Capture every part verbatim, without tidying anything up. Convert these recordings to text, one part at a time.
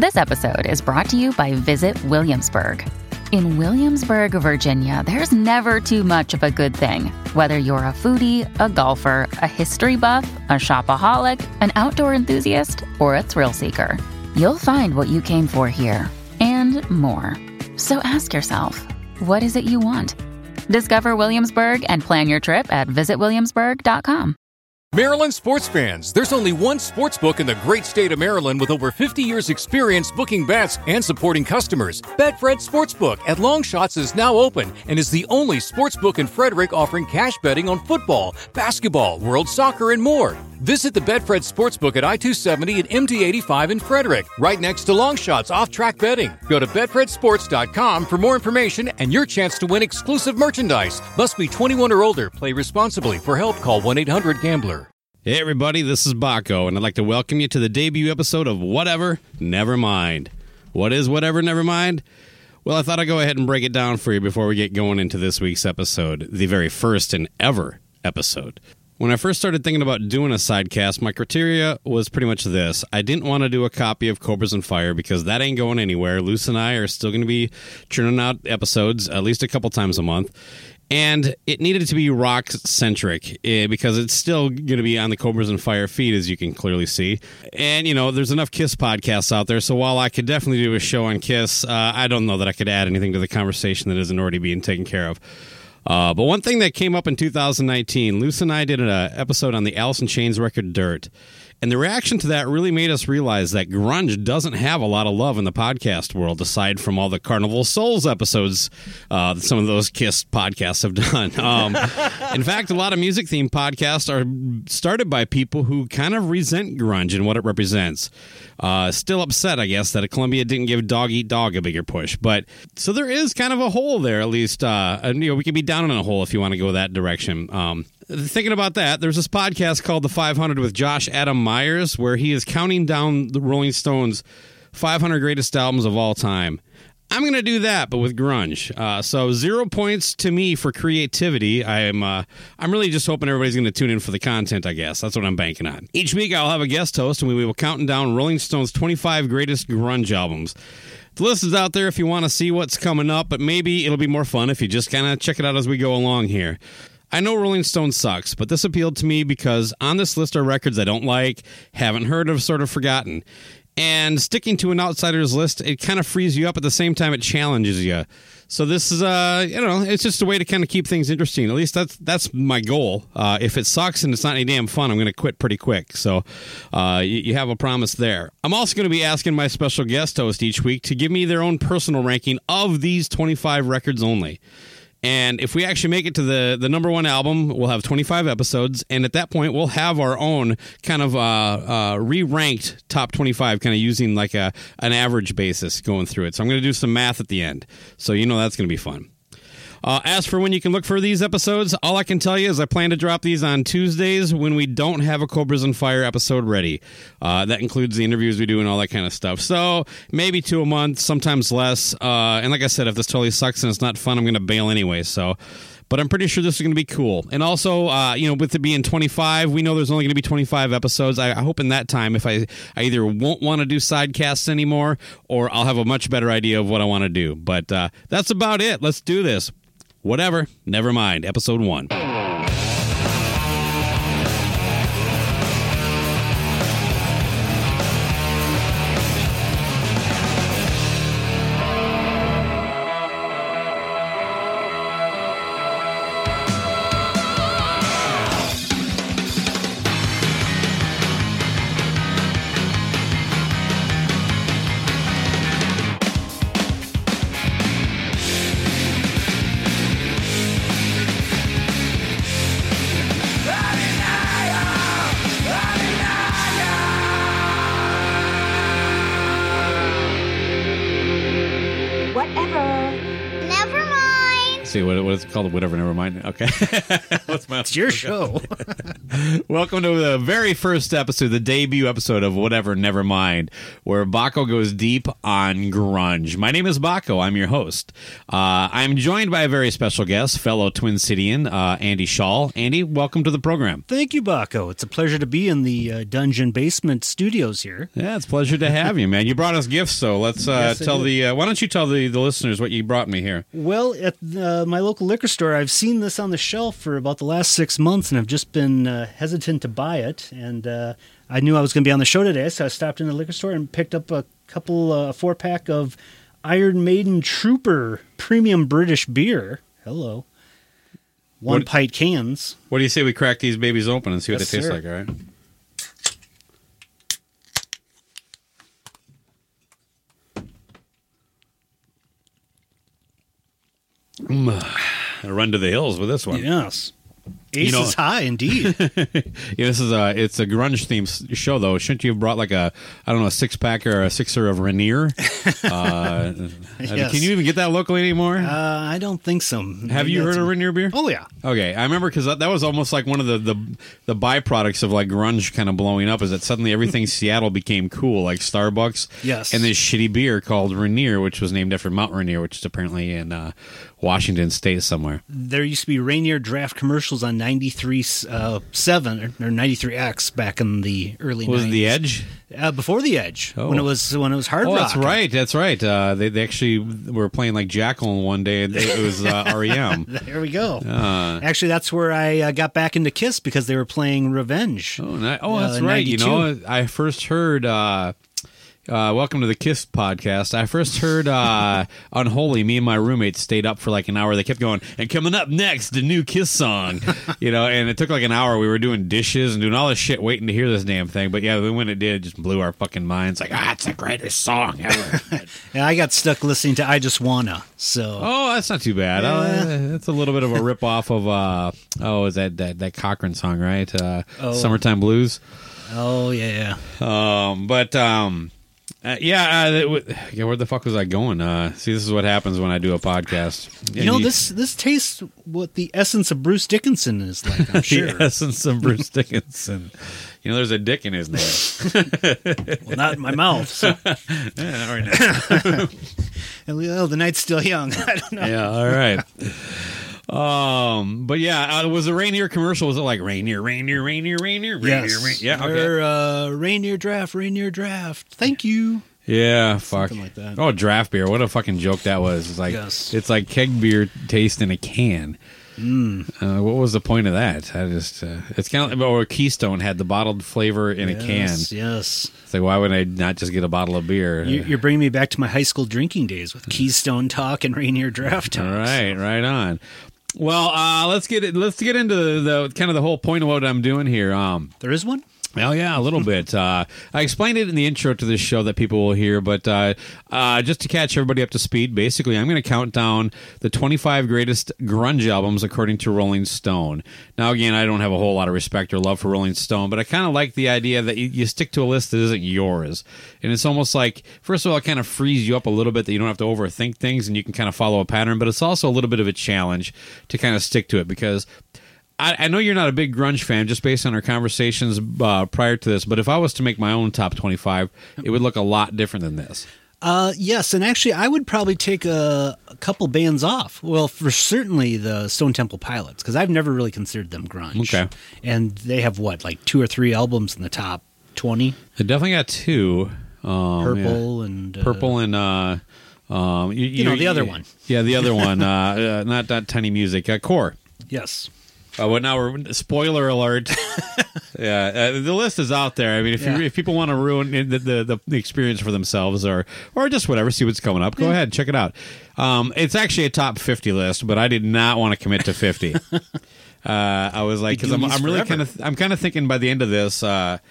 This episode is brought to you by Visit Williamsburg. In Williamsburg, Virginia, there's never too much of a good thing. Whether you're a foodie, a golfer, a history buff, a shopaholic, an outdoor enthusiast, or a thrill seeker, you'll find what you came for here and more. So ask yourself, what is it you want? Discover Williamsburg and plan your trip at visit williamsburg dot com. Maryland sports fans, there's only one sports book in the great state of Maryland with over fifty years experience booking bets and supporting customers. Betfred Sportsbook at Longshots is now open and is the only sportsbook in Frederick offering cash betting on football, basketball, world soccer, and more. Visit the Betfred Sportsbook at I two seventy and M D eighty-five in Frederick, right next to Longshots off-track betting. Go to betfred sports dot com for more information and your chance to win exclusive merchandise. Must be twenty-one or older. Play responsibly. For help, call one eight hundred gambler. Hey everybody, this is Baco, and I'd like to welcome you to the debut episode of Whatever, Never Mind. What is Whatever, Never Mind? Well, I thought I'd go ahead and break it down for you before we get going into this week's episode, the very first and ever episode. When I first started thinking about doing a sidecast, my criteria was pretty much this. I didn't want to do a copy of Cobras and Fire because that ain't going anywhere. Luce and I are still going to be churning out episodes at least a couple times a month. And it needed to be rock-centric eh, because it's still going to be on the Cobras and Fire feed, as you can clearly see. And, you know, there's enough Kiss podcasts out there, so while I could definitely do a show on Kiss, uh, I don't know that I could add anything to the conversation that isn't already being taken care of. Uh, but one thing that came up in two thousand nineteen, Luce and I did an uh, episode on the Alice in Chains record Dirt. And the reaction to that really made us realize that grunge doesn't have a lot of love in the podcast world, aside from all the Carnival Souls episodes uh, that some of those Kiss podcasts have done. Um, in fact, a lot of music-themed podcasts are started by people who kind of resent grunge and what it represents. Uh, still upset, I guess, that Columbia didn't give Dog Eat Dog a bigger push. But so there is kind of a hole there, at least. Uh, and, you know, we could be down in a hole if you want to go that direction. Um, thinking about that, there's this podcast called The five hundred with Josh Adam Myers, where he is counting down the Rolling Stones' five hundred greatest albums of all time. I'm going to do that, but with grunge. Uh, so zero points to me for creativity. I'm uh, I'm really just hoping everybody's going to tune in for the content, I guess. That's what I'm banking on. Each week I'll have a guest host, and we will count down Rolling Stones' twenty-five greatest grunge albums. The list is out there if you want to see what's coming up, but maybe it'll be more fun if you just kind of check it out as we go along here. I know Rolling Stone sucks, but this appealed to me because on this list are records I don't like, haven't heard of, sort of forgotten. And sticking to an outsider's list, it kind of frees you up at the same time it challenges you. So this is, uh, you know, it's just a way to kind of keep things interesting. At least that's that's my goal. Uh, if it sucks and it's not any damn fun, I'm going to quit pretty quick. So uh, you, you have a promise there. I'm also going to be asking my special guest host each week to give me their own personal ranking of these twenty-five records only. And if we actually make it to the, the number one album, we'll have twenty-five episodes. And at that point, we'll have our own kind of uh, uh, re-ranked top twenty-five, kind of using like a an average basis going through it. So I'm going to do some math at the end. So you know that's going to be fun. Uh, as for when you can look for these episodes, all I can tell you is I plan to drop these on Tuesdays when we don't have a Cobras and Fire episode ready. Uh, that includes the interviews we do and all that kind of stuff. So maybe two a month, sometimes less. Uh, and like I said, if this totally sucks and it's not fun, I'm going to bail anyway. So, but I'm pretty sure this is going to be cool. And also, uh, you know, with it being twenty-five, we know there's only going to be twenty-five episodes. I, I hope in that time, if I, I either won't want to do sidecasts anymore, or I'll have a much better idea of what I want to do. But uh, that's about it. Let's do this. Whatever, never mind. Episode one. see what what it's called. Whatever. Never mind. Okay. What's my? It's your show. Welcome to the very first episode, the debut episode of Whatever, Never Mind, where Baco goes deep on grunge. My name is Baco. I'm your host. Uh, I'm joined by a very special guest, fellow Twin Cityan, uh, Andy Shaw. Andy, welcome to the program. Thank you, Baco. It's a pleasure to be in the uh, Dungeon Basement Studios here. Yeah, it's a pleasure to have you, man. You brought us gifts, so let's uh, Yes, I tell did. the. Uh, why don't you tell the, the listeners what you brought me here? Well, at uh, my local liquor store, I've seen this on the shelf for about the last six months, and I've just been uh, hesitant to buy it. And uh, I knew I was going to be on the show today, so I stopped in the liquor store and picked up a couple, uh, four pack of Iron Maiden Trooper Premium British Beer. Hello. One What- pint cans. What do you say we crack these babies open and see what Yes, they taste sir. like, all right? Mm. A run to the hills with this one. Yes. Ace You know- is high, indeed. Yeah, this is a it's a grunge themed show though. Shouldn't you have brought like a I don't know a six pack or a sixer of Rainier? Uh, Yes. Can you even get that locally anymore? uh, I don't think so. have you heard of Rainier beer? Oh, yeah. Okay, I remember because that, that was almost like one of the, the the byproducts of like grunge kind of blowing up. Is that suddenly everything Seattle became cool, like Starbucks. Yes. And this shitty beer called Rainier, which was named after Mount Rainier, which is apparently in uh, Washington State somewhere. There used to be Rainier draft commercials on ninety-three uh, seven or ninety-three X back in the early Was it nineties. the Edge? Uh, before the Edge, Oh. when it was when it was hard Oh, rock. that's right. That's right. Uh, they they actually were playing like Jackal one day. And it was uh, R E M. There we go. Uh, Actually, that's where I uh, got back into Kiss because they were playing Revenge. oh, ni- oh, Uh, that's right. You ninety-two. know, I first heard. Uh, uh, welcome to the Kiss podcast. I first heard uh, Unholy. Me and my roommate stayed up for like an hour. They kept going, and coming up next, the new Kiss song. You know, and it took like an hour. We were doing dishes and doing all this shit, waiting to hear this damn thing. But yeah, when it did, it just blew our fucking minds. Like, ah, it's the greatest song ever. And I got stuck listening to I Just Wanna. So Oh, that's not too bad. Yeah. Uh, that's a little bit of a rip off of uh, oh, is that, that that Cochran song, right? Uh, Oh. Summertime Blues. oh yeah. Um, but um, uh, yeah, uh, that w- yeah, where the fuck was I going? Uh, see, this is what happens when I do a podcast. You know, this this tastes what the essence of Bruce Dickinson is like, I'm sure. the essence of Bruce Dickinson. You know, there's a dick in his name. Well, not in my mouth. So. Yeah, all right now. Oh, the night's still young. I don't know. Yeah, all right. Um, but yeah, uh, was the Rainier commercial? Was it like Rainier, Rainier, Rainier, Rainier, Rainier? Yes. Rainier? Yeah, okay. Or, uh, Rainier Draft, Rainier Draft. Thank you. Yeah, fuck. Something like that. Oh, draft beer. What a fucking joke that was. It's like Yes. it's like keg beer taste in a can. Mm. Uh, what was the point of that? I just uh, it's kind of like or Keystone had the bottled flavor in a can. Yes, yes. It's like why would I not just get a bottle of beer? You, you're bringing me back to my high school drinking days with Keystone Talk and Rainier Draft Talk. All right, right on. Well, uh, let's get it. Let's get into the, the kind of the whole point of what I'm doing here. Um, There is one? Well, yeah, a little bit. Uh, I explained it in the intro to this show that people will hear, but uh, uh, just to catch everybody up to speed, basically, I'm going to count down the twenty-five greatest grunge albums according to Rolling Stone. Now, again, I don't have a whole lot of respect or love for Rolling Stone, but I kind of like the idea that you, you stick to a list that isn't yours. And it's almost like, first of all, it kind of frees you up a little bit that you don't have to overthink things and you can kind of follow a pattern, but it's also a little bit of a challenge to kind of stick to it because I, I know you're not a big grunge fan just based on our conversations uh, prior to this, but if I was to make my own top twenty-five, it would look a lot different than this. Uh, yes, and actually, I would probably take a, a couple bands off. Well, for certainly the Stone Temple Pilots, because I've never really considered them grunge. Okay. And they have, what, like two or three albums in the top twenty? It definitely got two. Um, Purple yeah. and... Uh, Purple and... Uh, um, you, You know, the other one. Yeah, the other one. Uh, uh, not, not Tiny Music. Uh, Core. Yes. Uh, well, now we're spoiler alert. Yeah, uh, the list is out there. I mean, if Yeah. you, if people want to ruin the, the the experience for themselves, or or just whatever, see what's coming up. Go ahead, check it out. Um, it's actually a top fifty list, but I did not want to commit to fifty. uh, I was like, because I'm, Goonies I'm really forever. kind of I'm kind of thinking by the end of this. Uh,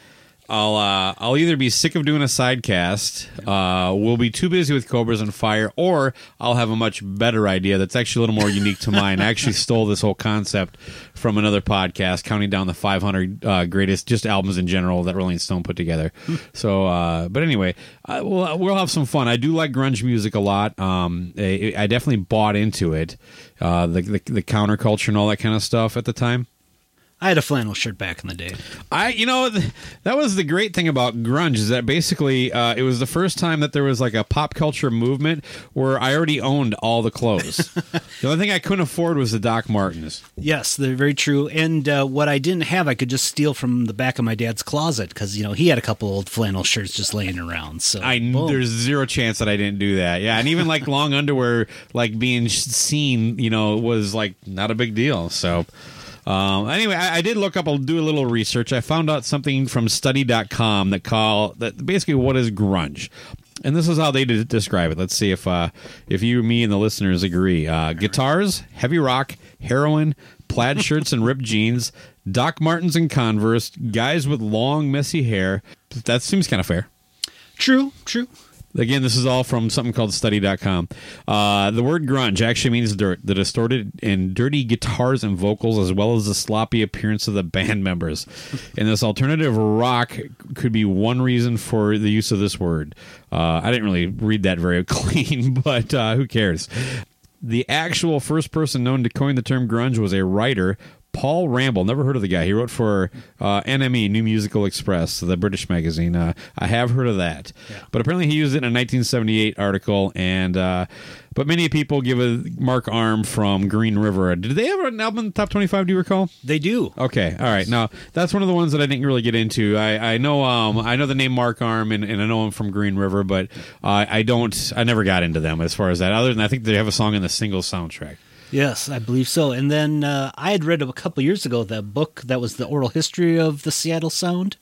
I'll uh, I'll either be sick of doing a sidecast, uh, we'll be too busy with Cobras and Fire, or I'll have a much better idea that's actually a little more unique to mine. I actually stole this whole concept from another podcast, counting down the five hundred uh, greatest just albums in general that Rolling Stone put together. So, uh, but anyway, I, we'll we'll have some fun. I do like grunge music a lot. Um, I, I definitely bought into it, uh, the, the the counterculture and all that kind of stuff at the time. I had a flannel shirt back in the day. I, you know, th- that was the great thing about grunge is that basically uh, it was the first time that there was like a pop culture movement where I already owned all the clothes. The only thing I couldn't afford was the Doc Martens. Yes, they're very true. And uh, what I didn't have, I could just steal from the back of my dad's closet because, you know, he had a couple old flannel shirts just laying around. So I boom. There's zero chance that I didn't do that. Yeah, and even like long underwear, like being seen, you know, was like not a big deal. So. Um, anyway, I, I did look up. I'll do a little research. I found out something from study dot com that call that basically what is grunge, and this is how they d- describe it. Let's see if uh, if you, me, and the listeners agree. Uh, guitars, heavy rock, heroin, plaid shirts and ripped jeans, Doc Martens and Converse, guys with long messy hair. That seems kind of fair. True, true. Again, this is all from something called study dot com. Uh, the word grunge actually means dirt, the distorted and dirty guitars and vocals, as well as the sloppy appearance of the band members. And this alternative rock could be one reason for the use of this word. Uh, I didn't really read that very clean, but uh, who cares? The actual first person known to coin the term grunge was a writer, Paul Ramble. Never heard of the guy. He wrote for uh, N M E, New Musical Express, the British magazine. Uh, I have heard of that. Yeah. But apparently he used it in a nineteen seventy-eight article. And uh, But many people give a Mark Arm from Green River. Did they have an album in the top twenty-five, do you recall? They do. Okay. All right. Now, that's one of the ones that I didn't really get into. I, I know um, I know the name Mark Arm, and, and I know him from Green River, but uh, I don't, I never got into them as far as that. Other than I think they have a song in the single soundtrack. Yes, I believe so. And then uh, I had read a couple years ago that book that was the oral history of the Seattle Sound.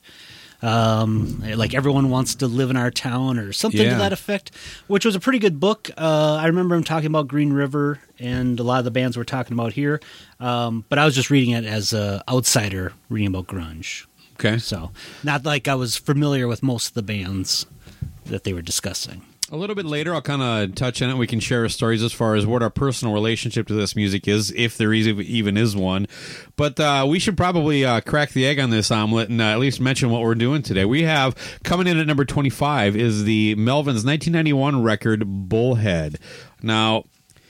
Um, like Everyone Wants to Live in Our Town or something yeah. to that effect, which was a pretty good book. Uh, I remember him talking about Green River and a lot of the bands we're talking about here. Um, but I was just reading it as an outsider reading about grunge. Okay. So not like I was familiar with most of the bands that they were discussing. A little bit later, I'll kind of touch on it. We can share our stories as far as what our personal relationship to this music is, if there is, even is one. But uh, we should probably uh, crack the egg on this omelet and uh, at least mention what we're doing today. We have, coming in at number twenty-five, is the Melvins nineteen ninety-one record, Bullhead. Now,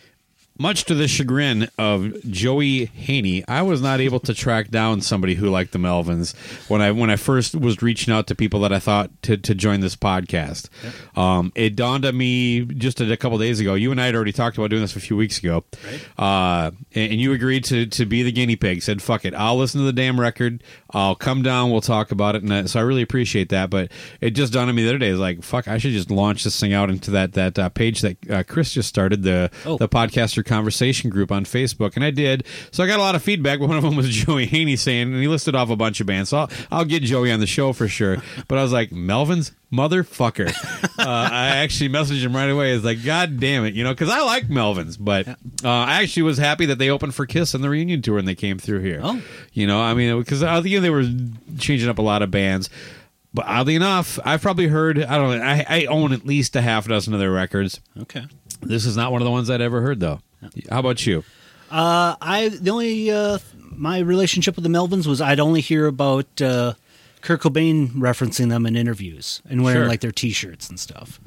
much to the chagrin of Joey Haney, I was not able to track down somebody who liked the Melvins when I when I first was reaching out to people that I thought to, to join this podcast. Yep. Um, it dawned on me just a couple days ago. You and I had already talked about doing this a few weeks ago, right. uh, and, and you agreed to, to be the guinea pig. Said, "Fuck it, I'll listen to the damn record. I'll come down. We'll talk about it." And I, so I really appreciate that. But it just dawned on me the other day. It's like, fuck, I should just launch this thing out into that that uh, page that uh, Chris just started, the oh. the podcaster conversation group on Facebook, and I did. So I got a lot of feedback. One of them was Joey Haney saying, and he listed off a bunch of bands. So I'll, I'll get Joey on the show for sure. But I was like, Melvins? Motherfucker. uh, I actually messaged him right away. It's like, God damn it, you know, because I like Melvins, but uh, I actually was happy that they opened for Kiss on the reunion tour and they came through here. Oh. You know, I mean, because I think they were changing up a lot of bands. But oddly enough, I've probably heard, I don't know, I, I own at least a half dozen of their records. Okay. This is not one of the ones I'd ever heard, though. How about you? Uh, I the only uh, my relationship with the Melvins was I'd only hear about uh, Kurt Cobain referencing them in interviews and wearing sure. like their T-shirts and stuff.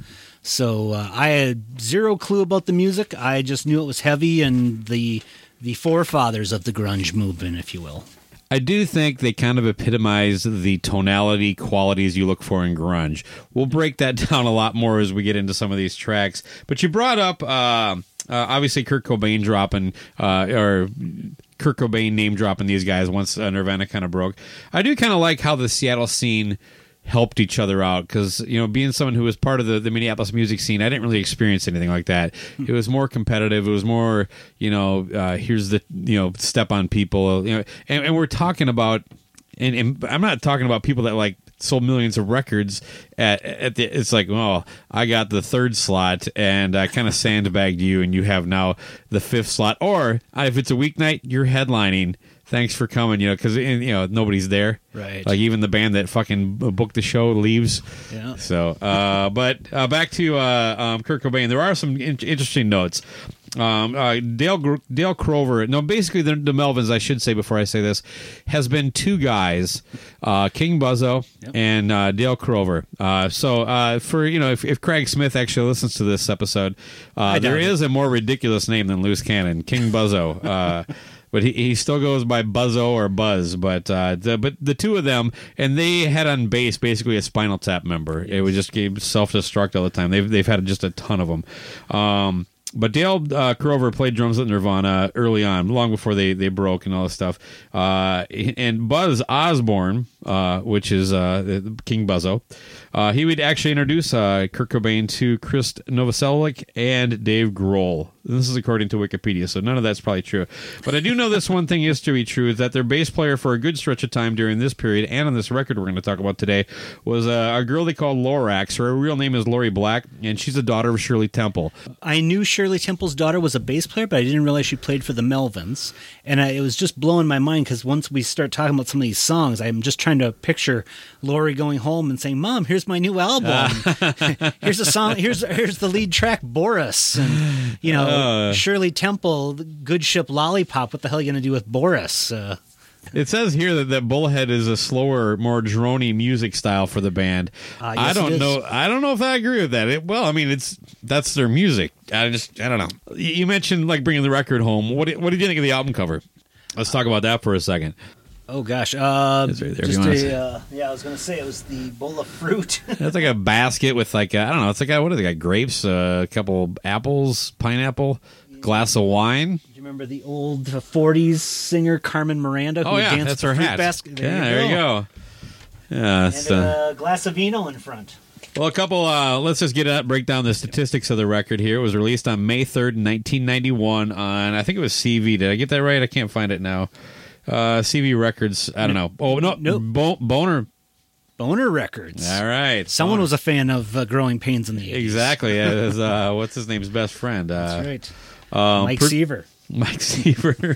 So uh, I had zero clue about the music. I just knew it was heavy and the the forefathers of the grunge movement, if you will. I do think they kind of epitomize the tonality qualities you look for in grunge. We'll break that down a lot more as we get into some of these tracks. But you brought up, uh, uh, obviously, Kurt Cobain dropping, uh, or Kurt Cobain name dropping these guys once uh, Nirvana kind of broke. I do kind of like how the Seattle scene helped each other out because, you know, being someone who was part of the, the Minneapolis music scene, I didn't really experience anything like that. It was more competitive. It was more, you know, uh, here's the, you know, step on people, you know, and, and we're talking about, and, and I'm not talking about people that like sold millions of records at, at the, it's like, oh, I got the third slot and I kind of sandbagged you and you have now the fifth slot. Or if it's a weeknight, you're headlining thanks for coming, you know, because, you know, nobody's there. Right. Like, even the band that fucking booked the show leaves. Yeah. So, uh, but uh, back to uh, um, Kurt Cobain. There are some in- interesting notes. Um, uh, Dale Gr- Dale Crover. No, basically the, the Melvins, I should say before I say this, has been two guys, uh, King Buzzo yep. and uh, Dale Crover. Uh, so uh, for you know, if, if Craig Smith actually listens to this episode, uh, there it. is a more ridiculous name than Loose Cannon, King Buzzo. Uh, But he, he still goes by Buzzo or Buzz. But uh, the, but the two of them, and they had on bass basically a Spinal Tap member. It was just self-destruct all the time. They've they've had just a ton of them. Um, But Dale uh, Crover played drums at Nirvana early on, long before they, they broke and all this stuff. Uh, and Buzz Osborne, uh, which is uh, King Buzzo, uh, he would actually introduce uh, Kurt Cobain to Chris Novoselic and Dave Grohl. This is according to Wikipedia, so none of that's probably true. But I do know this one thing is to be true, is that their bass player for a good stretch of time during this period, and on this record we're going to talk about today, was uh, a girl they called Lorax. Her real name is Lori Black, and she's the daughter of Shirley Temple. I knew Shirley Temple's daughter was a bass player, but I didn't realize she played for the Melvins. And I, it was just blowing my mind, because once we start talking about some of these songs, I'm just trying to picture Lori going home and saying, "Mom, here's my new album. Uh. here's a song. Here's here's the lead track, Boris." And you know, uh. Shirley Temple, Good Ship Lollipop. What the hell are you going to do with Boris? Uh, It says here that, that Bullhead is a slower, more droney music style for the band. Uh, yes, I don't know. I don't know if I agree with that. It, well, I mean, it's that's their music. I just, I don't know. You mentioned like bringing the record home. What do, what did you think of the album cover? Let's talk about that for a second. Oh gosh, uh, right there, just a uh, yeah. I was going to say it was the bowl of fruit. It's like a basket with like a, I don't know. It's like a, what do they got? Grapes, uh, a couple apples, pineapple. Glass of wine. Do you remember the old forties singer Carmen Miranda? Who oh yeah, danced that's her hat. Basket? There yeah, you there you go. Yeah, and uh, a glass of vino in front. Well, a couple. Uh, let's just get out, break down the statistics of the record here. It was released on May third, nineteen ninety-one. On I think it was C V. Did I get that right? I can't find it now. Uh, C V Records. I don't know. Oh no, nope. Bo- Boner. Boner Records. All right. Someone Boner. was a fan of uh, Growing Pains in the eighties. Exactly. Yeah, was, uh, what's his name's best friend? Uh, That's right. Um, Mike per- Seaver. Mike Seaver.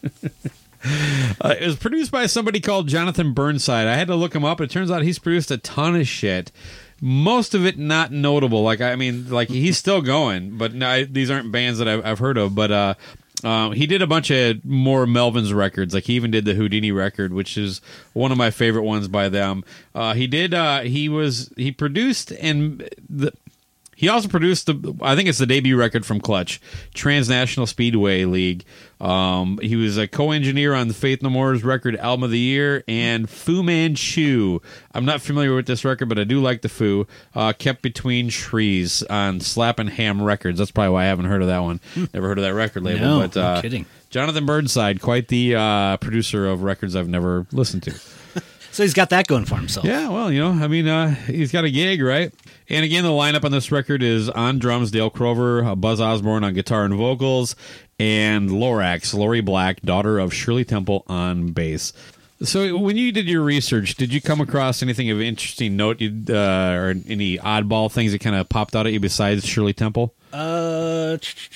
uh, it was produced by somebody called Jonathan Burnside. I had to look him up. It turns out he's produced a ton of shit. Most of it not notable. Like I mean, like he's still going, but no, these aren't bands that I've, I've heard of. But uh, uh, he did a bunch of more Melvins records. Like he even did the Houdini record, which is one of my favorite ones by them. Uh, he did. Uh, he was. He produced and the. He also produced the, I think it's the debut record from Clutch, Transnational Speedway League. Um, he was a co-engineer on the Faith No More's record Album of the Year, and Fu Manchu. I'm not familiar with this record, but I do like the Fu. Uh, Kept Between Trees on Slappin' Ham Records. That's probably why I haven't heard of that one. Never heard of that record label. No, but, uh, no kidding. Jonathan Burnside, quite the uh, producer of records I've never listened to. So he's got that going for himself. Yeah, well, you know, I mean, uh, he's got a gig, right? And again, the lineup on this record is on drums, Dale Crover, uh, Buzz Osborne on guitar and vocals, and Lorax, Lori Black, daughter of Shirley Temple, on bass. So when you did your research, did you come across anything of interesting note, uh, or any oddball things that kind of popped out at you besides Shirley Temple? Uh...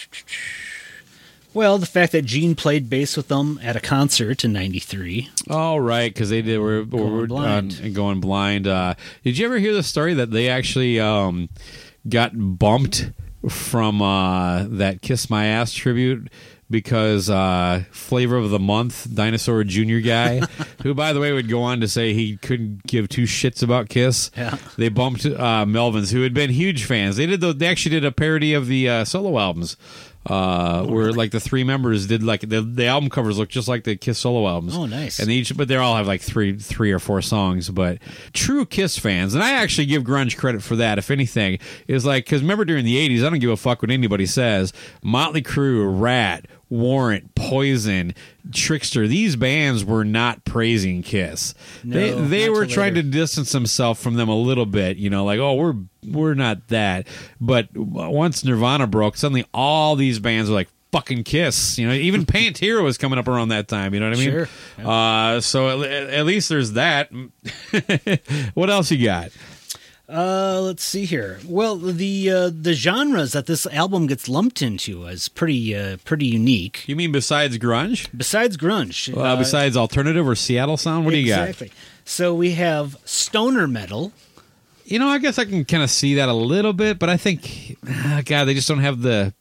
Well, the fact that Gene played bass with them at a concert in ninety-three. Oh, right, because they did were, were going blind. Uh, going blind. Uh, did you ever hear the story that they actually um, got bumped from uh, that Kiss My Ass tribute because uh, Flavor of the Month, Dinosaur Junior guy, who, by the way, would go on to say he couldn't give two shits about Kiss. Yeah. They bumped uh, Melvins, who had been huge fans. They did. The, they actually did a parody of the uh, solo albums. Uh, where like the three members did like the the album covers look just like the Kiss solo albums. Oh, nice! And they each, but they all have like three three or four songs. But true Kiss fans, and I actually give grunge credit for that. If anything, is like because remember during the eighties, I don't give a fuck what anybody says. Motley Crue, Rat, Warrant, Poison, Trickster, these bands were not praising Kiss. No, they they were trying later. to distance themselves from them a little bit, you know, like, oh, we're we're not that. But once Nirvana broke, suddenly all these bands were like, fucking Kiss. You know, even Pantera was coming up around that time, you know what I mean? Sure. Yeah. Uh, so at, at least there's that. What else you got? Uh, let's see here. Well, the uh, the genres that this album gets lumped into is pretty uh, pretty unique. You mean besides grunge? Besides grunge. Uh, besides alternative or Seattle sound? What exactly. do you got? Exactly. So we have stoner metal. You know, I guess I can kind of see that a little bit, but I think, oh God, they just don't have the...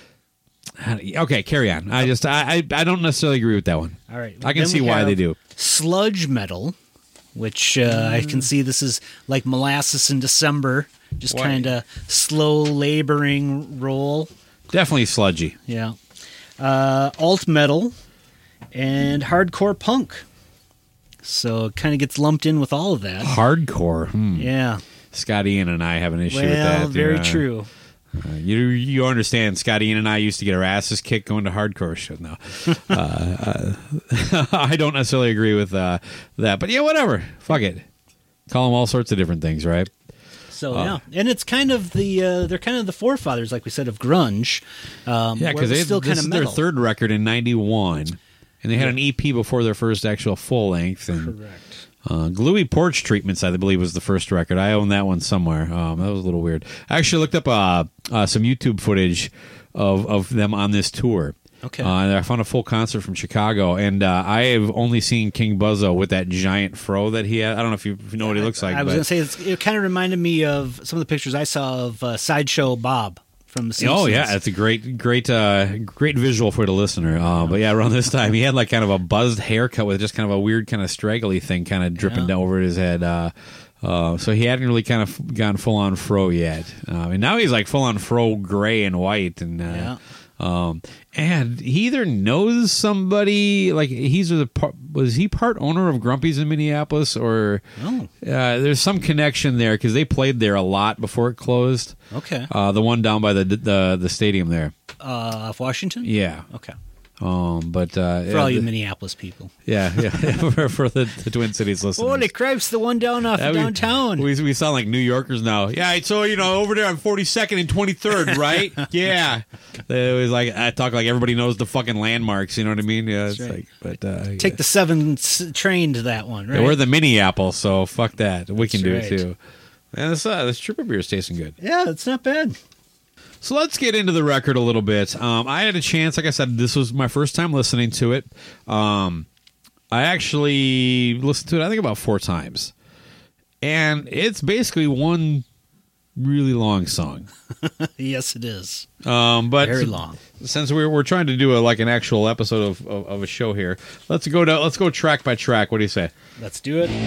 Okay, carry on. I just, I, I, I don't necessarily agree with that one. All right. I can Then see we why have they do. Sludge metal, which uh, I can see this is like Molasses in December, just Why? kind of slow laboring roll. Definitely sludgy. Yeah. Uh, alt metal and hardcore punk. So it kind of gets lumped in with all of that. Hardcore. Hmm. Yeah. Scott Ian and I have an issue Well, with that. very Uh, true. Uh, you you understand, Scott Ian and I used to get our asses kicked going to hardcore shows. No, uh, uh, I don't necessarily agree with uh, that, but yeah, whatever. Fuck it. Call them all sorts of different things, right? So Uh, yeah, and it's kind of the uh, they're kind of the forefathers, like we said, of grunge. Um, Yeah, where because it was still this kind is of their metal. third record in ninety-one, and they had Yeah. an E P before their first actual full length. And Correct. Uh, Gluey Porch Treatments, I believe, was the first record. I own that one somewhere. Um, that was a little weird. I actually looked up uh, uh, some YouTube footage of, of them on this tour. Okay. Uh, and I found a full concert from Chicago, and uh, I have only seen King Buzzo with that giant fro that he had. I don't know if you, if you know what he looks like. I was but- going to say it's, it kind of reminded me of some of the pictures I saw of uh, Sideshow Bob from The Simpsons. Oh yeah, it's a great, great, uh, great visual for the listener. Uh, but yeah, around this time he had like kind of a buzzed haircut with just kind of a weird, kind of straggly thing, kind of dripping Yeah. down over his head. Uh, uh, so he hadn't really kind of gone full on fro yet. Uh, and now he's like full on fro, gray and white, and uh, Yeah. um, and he either knows somebody, like he's the par- was he part owner of Grumpy's in Minneapolis, or Oh. uh, there's some connection there because they played there a lot before it closed. Okay. Uh, the one down by the the the stadium there. Uh, off Washington? Yeah. Okay. Um, but uh, For yeah, all you the- Minneapolis people. yeah, yeah, for, for the, the Twin Cities listeners. Holy cripes, the one down off Yeah, we- downtown. We, we sound like New Yorkers now. Yeah, so you know over there on forty-second and twenty-third, right? Yeah, it was like I talk like everybody knows the fucking landmarks. You know what I mean? Yeah, it's That's right. like, but uh, Take the seven s- train to that one, right? yeah, we're the Minneapolis, so fuck that. We can That's do right. it too. And this uh, this Trooper beer is tasting good. Yeah, it's not bad. So let's get into the record a little bit. Um, I had a chance, like I said, this was my first time listening to it. Um, I actually listened to it, I think, about four times. And it's basically one really long song. Yes, it is. Um, but Very long. Since we're we're trying to do a, like an actual episode of, of, of a show here, let's go to let's go track by track. What do you say? Let's do it.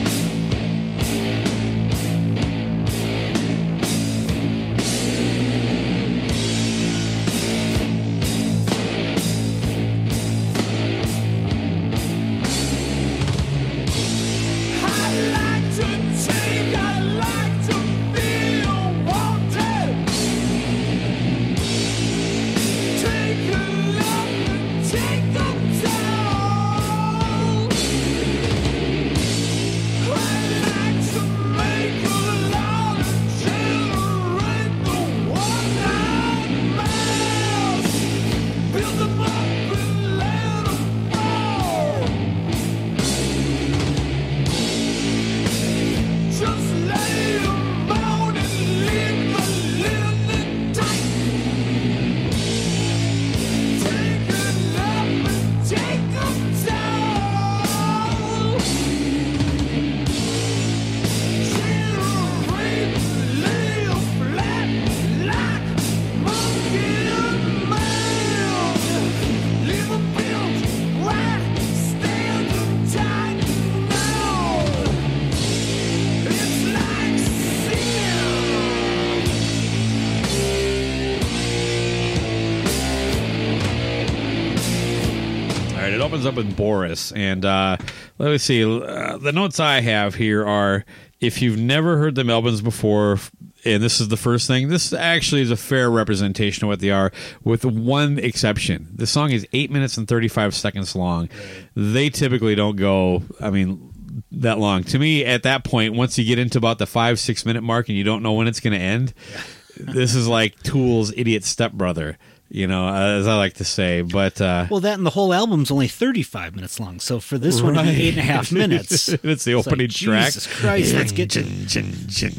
It opens up with Boris, and uh, let me see. Uh, the notes I have here are: if you've never heard the Melvins before, and this is the first thing, this actually is a fair representation of what they are, with one exception. The song is eight minutes and thirty-five seconds long. They typically don't go, I mean, that long. To me, at that point, once you get into about the five, six minute mark and you don't know when it's going to end, this is like Tool's Idiot Stepbrother. You know, as I like to say, but uh, Well, that and the whole album's only thirty-five minutes long. So for this one to Right. be eight and a half minutes, it's the it's opening like, track. Jesus Christ, let's get to.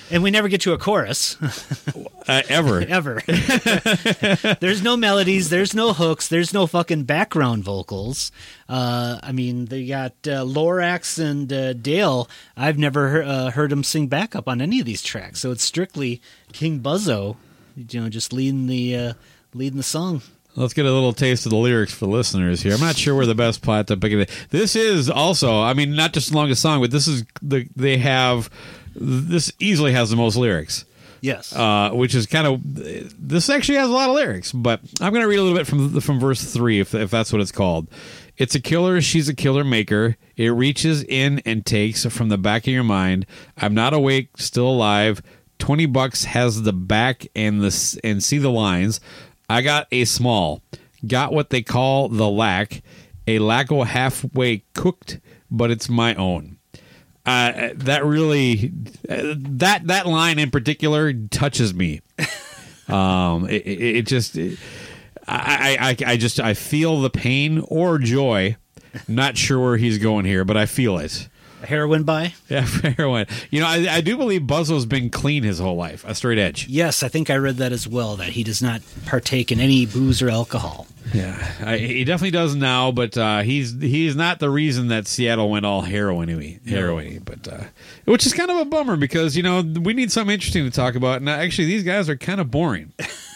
And we never get to a chorus. uh, ever. Ever. There's no melodies. There's no hooks. There's no fucking background vocals. Uh, I mean, they got uh, Lorax and uh, Dale. I've never uh, heard them sing backup on any of these tracks. So it's strictly King Buzzo, you know, just leading the uh, leading the song. Let's get a little taste of the lyrics for listeners here. I'm not sure where the best plot to pick it. This is also, I mean, not just the longest song, but this is the they have. This easily has the most lyrics. Yes. Uh, which is kind of, this actually has a lot of lyrics, but I'm going to read a little bit from from verse three, if, if that's what it's called. It's a killer, she's a killer maker. It reaches in and takes from the back of your mind. I'm not awake, still alive. twenty bucks has the back and the and see the lines. I got a small. Got what they call the lack. A lacko halfway cooked, but it's my own. Uh, that really, uh, that that line in particular touches me. um, it, it, it just, it, I, I, I just, I feel the pain or joy. Not sure where he's going here, but I feel it. Heroin buy? Yeah, heroin. You know, I, I do believe Buzzo's been clean his whole life, a straight edge. Yes, I think I read that as well, that he does not partake in any booze or alcohol. Yeah, I, he definitely does now, but uh, he's he's not the reason that Seattle went all heroin-y, heroin-y, but uh, which is kind of a bummer because, you know, we need something interesting to talk about, and actually these guys are kind of boring.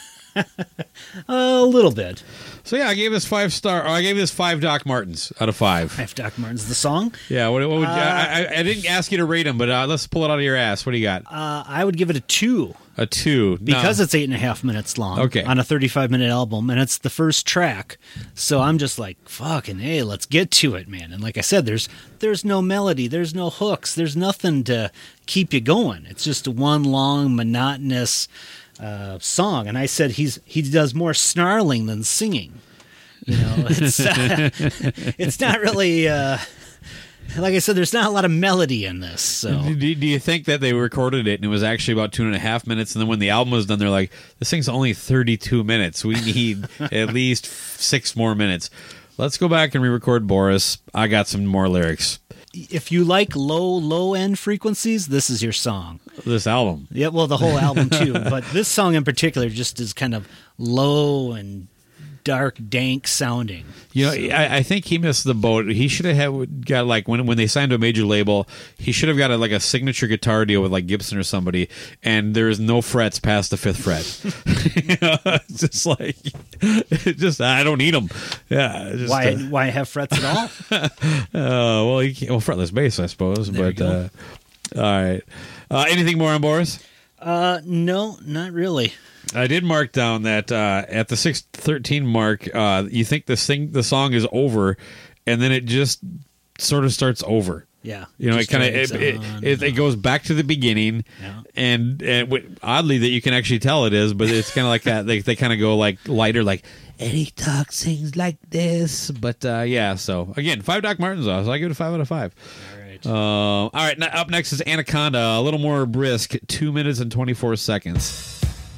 A little bit. So yeah, I gave this five star. Or I gave this five Doc Martens out of five. Five Doc Martens, the song. Yeah, what, what would uh, I, I, I didn't ask you to rate them, but uh, let's pull it out of your ass. What do you got? Uh, I would give it a two. A two because no. it's eight and a half minutes long. Okay. On a thirty-five minute album, and it's the first track. So I'm just like, fucking hey, let's get to it, man. And like I said, there's there's no melody, there's no hooks, there's nothing to keep you going. It's just one long monotonous uh, song. And I said he's he does more snarling than singing. You know, it's uh, it's not really. Uh, Like I said, there's not a lot of melody in this. So, do, do you think that they recorded it and it was actually about two and a half minutes, and then when the album was done, they're like, "This thing's only thirty-two minutes. We need at least six more minutes. Let's go back and re-record Boris. I got some more lyrics." If you like low, low end frequencies, this is your song. This album, yeah, well, the whole album too, but this song in particular just is kind of low and dark, dank sounding. You know, so. I, I think he missed the boat. He should have had, got like when when they signed to a major label, he should have got a, like a signature guitar deal with like Gibson or somebody, and there's no frets past the fifth fret. You know, it's just like, it's just I don't need them. Yeah, just, why uh, why have frets at all? uh, well, you can't, well, fretless bass, I suppose. There but uh, all right, uh, anything more on Boris? Uh, no, not really. I did mark down that uh, at the six thirteen mark, uh, you think the sing the song is over, and then it just sort of starts over. Yeah, you know, it kind of drags it, it, on it, it goes back to the beginning, Yeah. and, and w- oddly that you can actually tell it is, but it's kind of like that. They they kind of go like lighter, like Eddie talks things like this. But uh, yeah, so again, five Doc Martens off, so I give it a five out of five. All right. Uh, all right, now up next is Anaconda, a little more brisk, two minutes and twenty four seconds.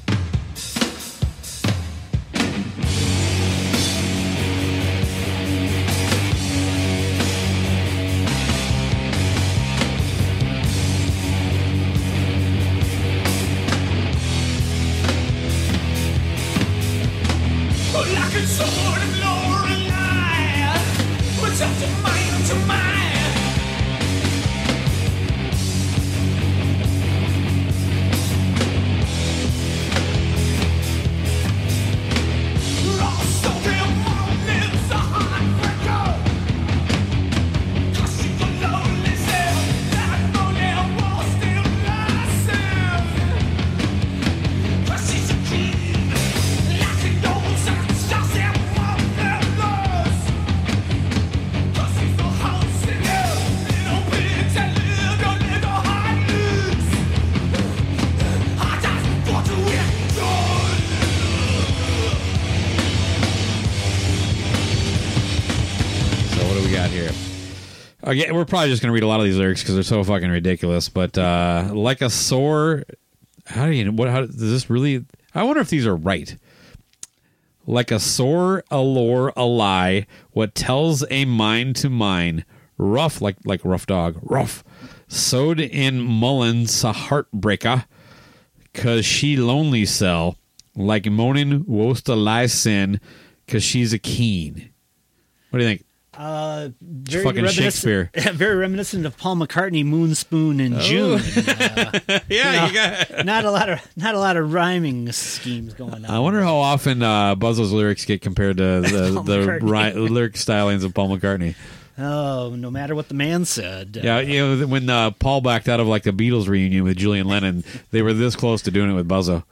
Again, we're probably just going to read a lot of these lyrics because they're so fucking ridiculous. But uh, like a sore, how do you what? How does this really? I wonder if these are right. Like a sore, a lore, a lie. What tells a mind to mine? Rough, like like rough dog, rough. Sewed in Mullins a heartbreaker, cause she lonely cell, like moaning wost a lie sin, cause she's a keen. What do you think? Uh, very fucking reminiscent, Shakespeare. Very reminiscent of Paul McCartney, "Moon Spoon" in June. Uh, yeah, you know, you got. not a lot of not a lot of rhyming schemes going on. I wonder how often uh, Buzzo's lyrics get compared to the Paul the McCartney. ri- lyric stylings of Paul McCartney. Oh, no matter what the man said. Yeah, you know, when uh, Paul backed out of like the Beatles reunion with Julian Lennon, they were this close to doing it with Buzzo.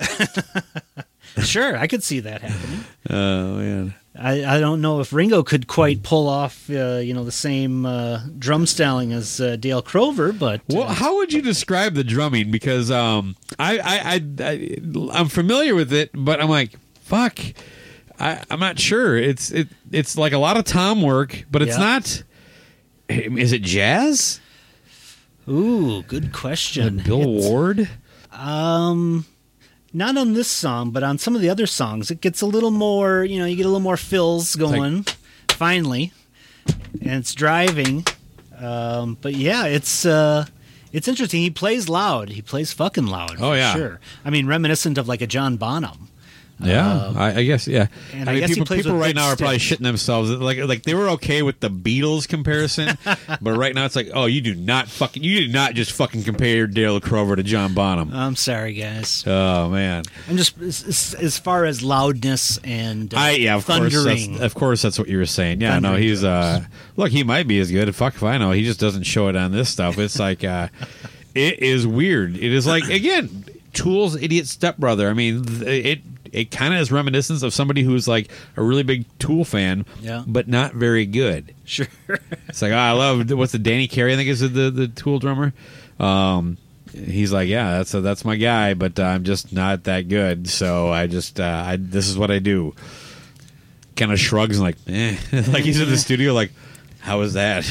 Sure, I could see that happening. Oh man. I, I don't know if Ringo could quite pull off, uh, you know, the same uh, drum styling as uh, Dale Crover, but uh, Well, how would you describe the drumming? Because um, I, I, I, I, I'm familiar with it, but I'm like, fuck, I, I'm not sure. It's it, it's like a lot of tom work, but it's Yeah. not. Is it jazz? ooh, good question. Bill It's- Ward? Um, not on this song, but on some of the other songs, it gets a little more. You know, you get a little more fills going. Finally, and it's driving. Um, but yeah, it's uh, it's interesting. He plays loud. He plays fucking loud. Oh, for yeah. sure. I mean, reminiscent of like a John Bonham. Yeah, I, I guess. Yeah, and I I mean, guess he people, plays people with right big now are probably sticks. shitting themselves. Like, like they were okay with the Beatles comparison, but right now it's like, oh, you do not fucking, you do not just fucking compare Dale Crover to John Bonham. I'm sorry, guys. Oh man, I'm just as, as- as far as loudness and uh, I yeah, of course, thundering. that's, of course, that's what you were saying. Yeah, no, Thundering he's uh, drums. look, he might be as good. Fuck if I know. He just doesn't show it on this stuff. It's like, uh, it is weird. It is like again, Tool's idiot stepbrother. I mean, th- it. It kind of is reminiscence of somebody who's like a really big Tool fan, Yeah. but not very good. Sure. It's like, oh, I love what's the Danny Carey, I think is the the Tool drummer. Um, he's like, yeah, that's a, that's my guy, but uh, I'm just not that good. So I just uh, I this is what I do. Kind of shrugs and like, eh. Like he's in the studio, like, how was that?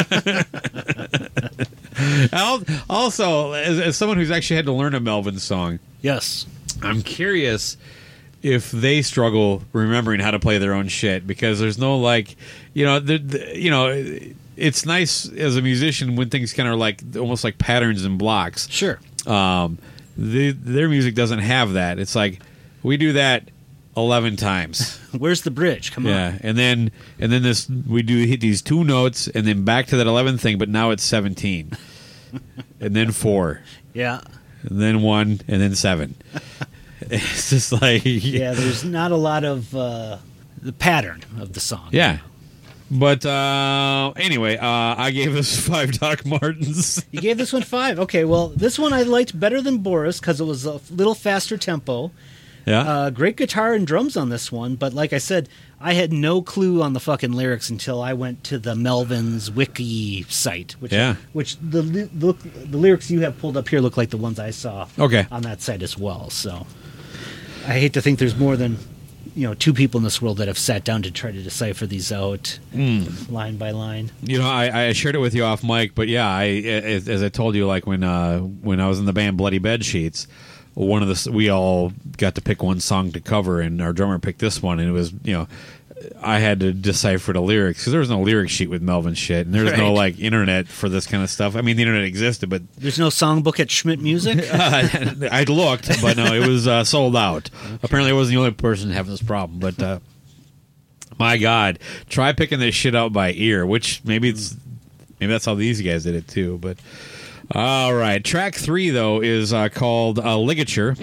I'll- also, as, as someone who's actually had to learn a Melvin song, Yes. I'm curious if they struggle remembering how to play their own shit because there's no like, you know, the, the, you know, it's nice as a musician when things kind of like almost like patterns and blocks. Sure. Um, the, their music doesn't have that. It's like we do that eleven times. Where's the bridge? Come Yeah, and then and then this we do hit these two notes and then back to that eleventh thing, but now it's seventeen, and then four, on. Yeah. and then one, and then seven. It's just like Yeah, there's not a lot of uh, the pattern of the song. yeah. But uh, anyway, uh, I gave this five Doc Martens. You gave this one five. Okay, well, this one I liked better than Boris because it was a little faster tempo. Yeah, Uh, great guitar and drums on this one, but like I said, I had no clue on the fucking lyrics until I went to the Melvin's wiki site. Which, Yeah. Which the li- look the lyrics you have pulled up here look like the ones I saw. Okay. On that site as well. So I hate to think there's more than you know two people in this world that have sat down to try to decipher these out line by line. you know, I, I shared it with you off mic, but yeah, I as, as I told you, like when uh, when I was in the band Bloody Bed Sheets. One of the we all got to pick one song to cover, and our drummer picked this one, and it was you know I had to decipher the lyrics because there was no lyric sheet with Melvin shit, and there's no Right. like internet for this kind of stuff. I mean, the internet existed, but There's no songbook at Schmidt Music. uh, I looked, but no, it was uh, sold out. Apparently, I wasn't the only person having this problem, but uh, my God, try picking this shit out by ear. Which maybe it's maybe that's how these guys did it too, but. All right. Track three, though, is uh, called uh, Ligature.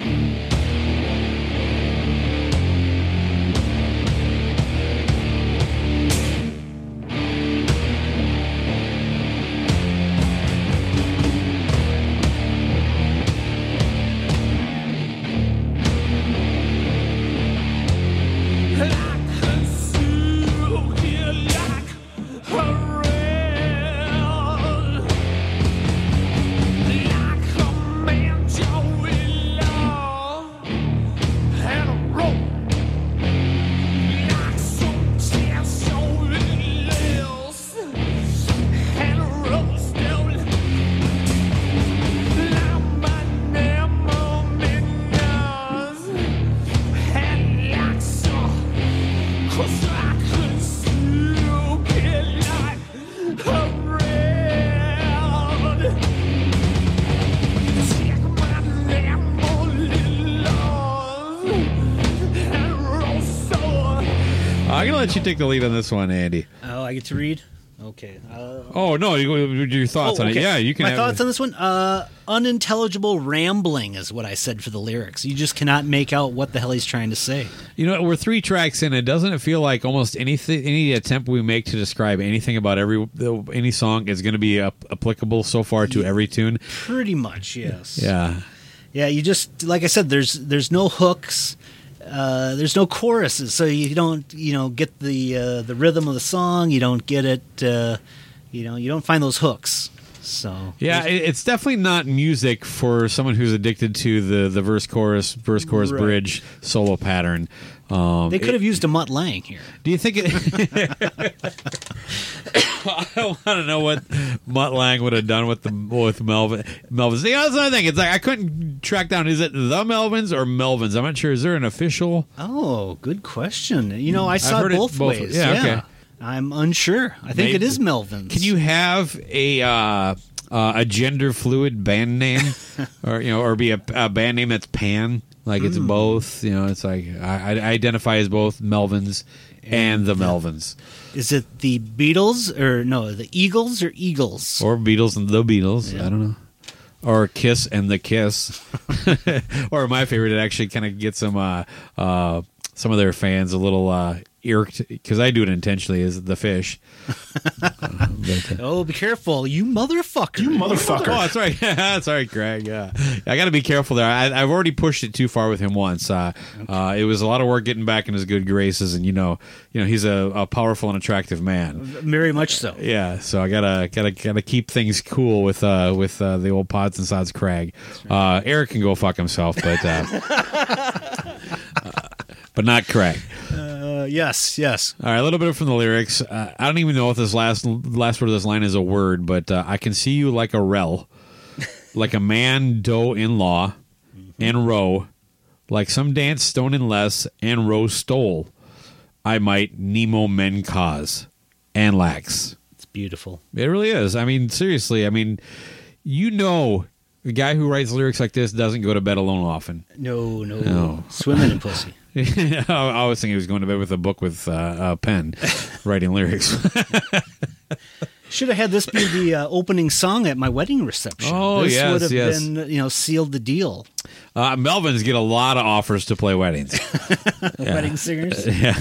I'm going to let you take the lead on this one, Andy. Oh, I get to read? Okay. Uh, Oh, no, you- your thoughts oh, on okay. it. Yeah, you can My have thoughts on this one? Uh, unintelligible rambling is what I said for the lyrics. You just cannot make out what the hell he's trying to say. You know, we're three tracks in. It doesn't it feel like almost anything, any attempt we make to describe anything about every any song is going to be ap- applicable so far to every tune? Pretty much, yes. Yeah. Yeah, you just like I said. There's there's no hooks. Uh, there's no choruses, so you don't you know get the uh, the rhythm of the song. You don't get it. Uh, you know, you don't find those hooks. So Yeah, it- it's definitely not music for someone who's addicted to the, the verse chorus verse chorus Right. bridge solo pattern. Um, they could have used a Mutt Lang here. Do you think it? I want to know what Mutt Lang would have done with the with Melvin. Melvins. You know, that's another thing. It's like I couldn't track down. Is it the Melvins or Melvins? I'm not sure. Is there an official? Oh, good question. You know, I saw heard it it both, both- ways. yeah, okay. I'm unsure. I think Maybe- it is Melvin's. Can you have a uh, uh, a gender fluid band name, or you know, or be a, a band name that's pan? Like it's both. You know, it's like I, I identify as both Melvins and the Melvins, Is it the Beatles or no, the Eagles or Eagles? or Beatles and the Beatles. Yeah. I don't know. Or Kiss and the Kiss, or my favorite. It actually kind of gets some uh, uh, some of their fans a little uh, irked because I do it intentionally. Is the Fish? uh, but, uh, Oh, be careful, you motherfucker! You Oh, that's right. That's right, Greg. Yeah, I got to be careful there. I, I've already pushed it too far with him once. Uh, uh, it was a lot of work getting back in his good graces, and you know, you know, he's a, a powerful and attractive man. Very much so. Yeah, so I gotta gotta gotta keep things cool with uh, with uh, the old Pods and Sods Craig. Uh, Eric can go fuck himself, but uh, uh, but not Craig. Uh, yes, yes. All right, a little bit from the lyrics. Uh, I don't even know if this last last word of this line is a word, but uh, I can see you like a rel, like a man doe in law, and row, like some dance stone in less, and row stole. I might Nemo men cause, and lax. It's beautiful. It really is. I mean, seriously. I mean, you know, the guy who writes lyrics like this doesn't go to bed alone often. No, no, No. Swimming in pussy. I was thinking he was going to bed with a book with uh, a pen, writing lyrics. Should have had this be the uh, opening song at my wedding reception. Oh, this yes, would have yes. been, you know, sealed the deal. Uh, Melvins get a lot of offers to play weddings. Wedding singers. Yeah,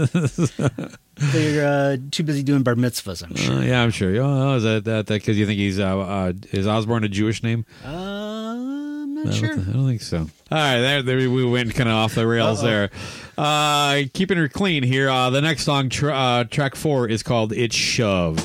They're uh, too busy doing bar mitzvahs, I'm sure. uh, yeah, I'm sure. Oh, is that that because you think he's uh, uh, is Osborne a Jewish name? Uh, I'm not I don't, sure. I don't think so. All right, there, there we went kind of off the rails Uh-oh. there. Uh, keeping her clean here. Uh, the next song, tr- uh, track four, is called "It's Shove."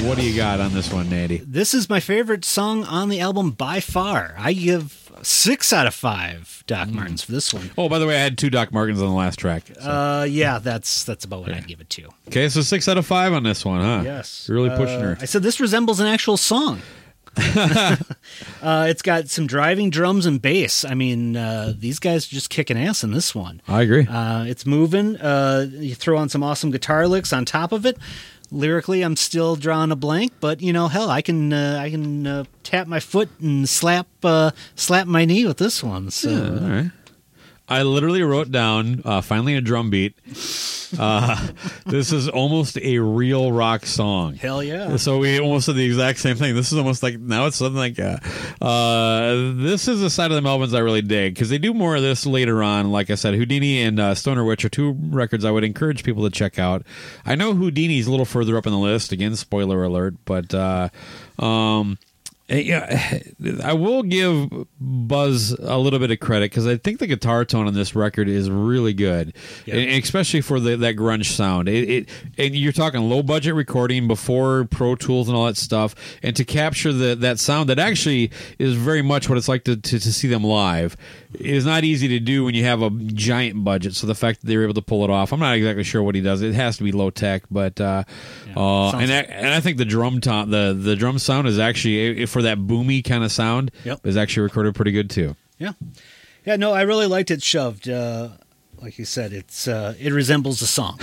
what do you got on this one, Natty? This is my favorite song on the album by far. I give six out of five Doc Mm. Martens for this one. Oh, by the way, I had two Doc Martens on the last track. so. Uh, yeah, that's that's about what I'd give it to. Okay, so six out of five on this one, huh? Yes. You're really pushing Uh, her. I said this resembles an actual song. uh, it's got some driving drums and bass. I mean, uh, these guys are just kicking ass in this one. I agree. Uh, it's moving. Uh, you throw on some awesome guitar licks on top of it. Lyrically, I'm still drawing a blank, but you know, hell, I can uh, I can uh, tap my foot and slap uh, slap my knee with this one. So. Yeah, all right. I literally wrote down, uh, finally a drum beat. Uh, this is almost a real rock song. Hell yeah. So we almost said the exact same thing. This is almost like, now it's something like, uh, uh, this is a side of the Melvins I really dig, because they do more of this later on. Like I said, Houdini and uh, Stoner Witch are two records I would encourage people to check out. I know Houdini's a little further up in the list. Again, spoiler alert. But, uh, um... yeah, I will give Buzz a little bit of credit because I think the guitar tone on this record is really good, Yeah. and especially for the, that grunge sound. It, it and you're talking low budget recording before Pro Tools and all that stuff, and to capture the that sound that actually is very much what it's like to, to, to see them live. It is not easy to do when you have a giant budget. So the fact that they were able to pull it off, I'm not exactly sure what he does. It has to be low tech, but uh, Yeah, uh, sounds- and I, and I think the drum to- the the drum sound is actually, if for that boomy kind of sound, Yep. is actually recorded pretty good too. Yeah, yeah. No, I really liked it shoved. Uh, like you said, it's uh, it resembles a song.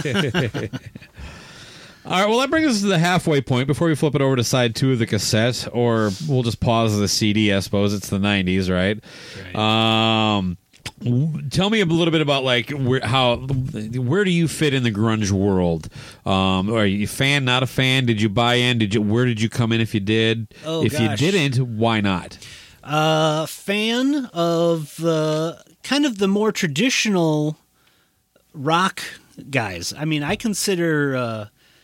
All right, well, that brings us to the halfway point before we flip it over to side two of the cassette, or we'll just pause the C D, I suppose. It's the nineties, right? Um, w- tell me a little bit about, like, where, how, where do you fit in the grunge world? Um, are you a fan, not a fan? Did you buy in? Did you? Where did you come in if you did? Oh, if gosh. you didn't, why not? Uh, fan of the kind of the more traditional rock guys. I mean, I consider uh,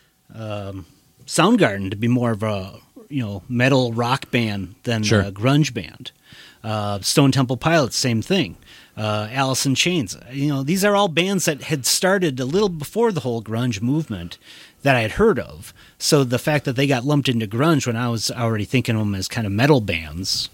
um, Soundgarden to be more of a you know metal rock band than Sure. a grunge band. Uh, Stone Temple Pilots, same thing. Uh, Alice in Chains. You know, these are all bands that had started a little before the whole grunge movement that I had heard of. So the fact that they got lumped into grunge when I was already thinking of them as kind of metal bands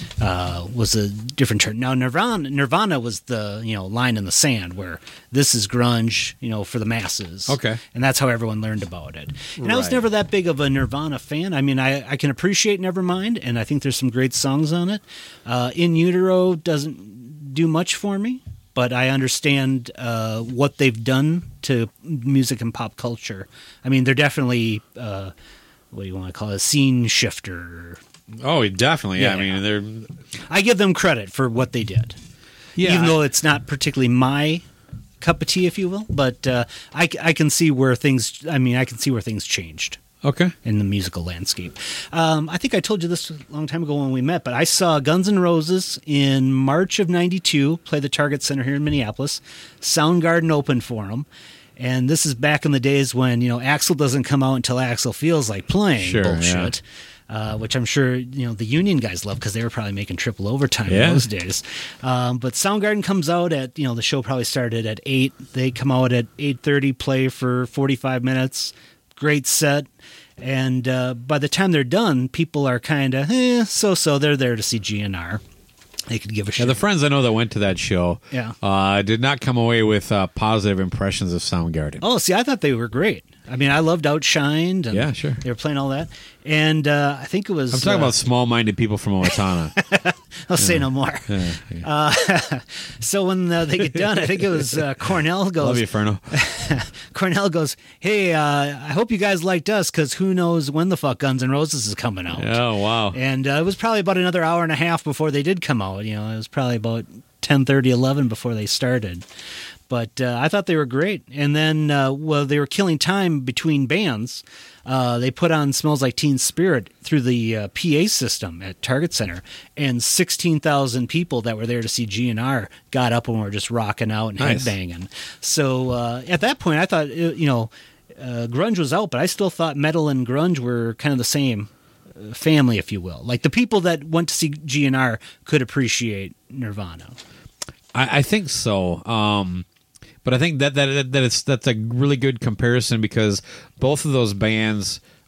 uh, was a different turn. Now Nirvana, Nirvana was the you know line in the sand where this is grunge, you know, for the masses. Okay. And that's how everyone learned about it. And I was Right. never that big of a Nirvana fan. I mean, I, I can appreciate Nevermind, and I think there's some great songs on it. Uh, In Utero doesn't do much for me, but I understand uh, what they've done to music and pop culture. I mean, they're definitely, uh, what do you want to call it, a scene shifter. Oh, definitely. Yeah, Yeah. I mean, they're I give them credit for what they did. yeah. Even though it's not particularly my cup of tea, if you will, but uh, I, I can see where things, I mean, I can see where things changed okay. in the musical landscape. Um, I think I told you this a long time ago when we met, but I saw Guns N' Roses in March of ninety-two play the Target Center here in Minneapolis. Soundgarden opened for them. And this is back in the days when, you know, Axl doesn't come out until Axl feels like playing Sure, bullshit. Uh, which I'm sure, you know, the Union guys love because they were probably making triple overtime Yeah. in those days. Um, but Soundgarden comes out at, you know, the show probably started at eight. They come out at eight thirty, play for forty-five minutes. Great set. And uh, by the time they're done, people are kind of, eh, so-so. They're there to see G N R. They could give a Yeah, shit. the friends I know that went to that show Yeah. uh, did not come away with uh, positive impressions of Soundgarden. Oh, see, I thought they were great. I mean, I loved Outshined. And Yeah, sure. They were playing all that. And uh, I think it was... I'm talking uh, about small-minded people from Owatonna. I'll say no more. Yeah, yeah. Uh, so when uh, they get done, I think it was uh, Cornell goes... Love you, Ferno. Cornell goes, hey, uh, I hope you guys liked us because who knows when the fuck Guns N' Roses is coming out. Oh, wow. And uh, it was probably about another hour and a half before they did come out. You know, it was probably about ten thirty, eleven before they started. But uh, I thought they were great. And then, uh, well, they were killing time between bands. Uh, they put on Smells Like Teen Spirit through the uh, P A system at Target Center. And sixteen thousand people that were there to see G N R got up and were just rocking out and Nice. headbanging. So uh, at that point, I thought, uh, you know, uh, grunge was out, but I still thought metal and grunge were kind of the same family, if you will. Like the people that went to see G N R could appreciate Nirvana. I, I think so. Um, but I think that that that it's that's a really good comparison because both of those bands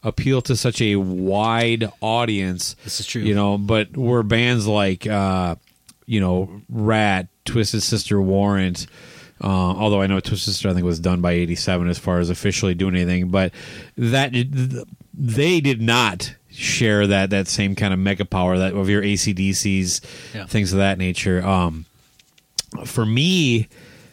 appeal to such a wide audience. This is true. You know, but were bands like, uh, you know, Rat, Twisted Sister, Warrant. Uh, although I know Twisted Sister, I think, was done by eighty-seven as far as officially doing anything, but that they did not share that that same kind of mega power that of your A C D Cs, yeah. things of that nature. Um, for me,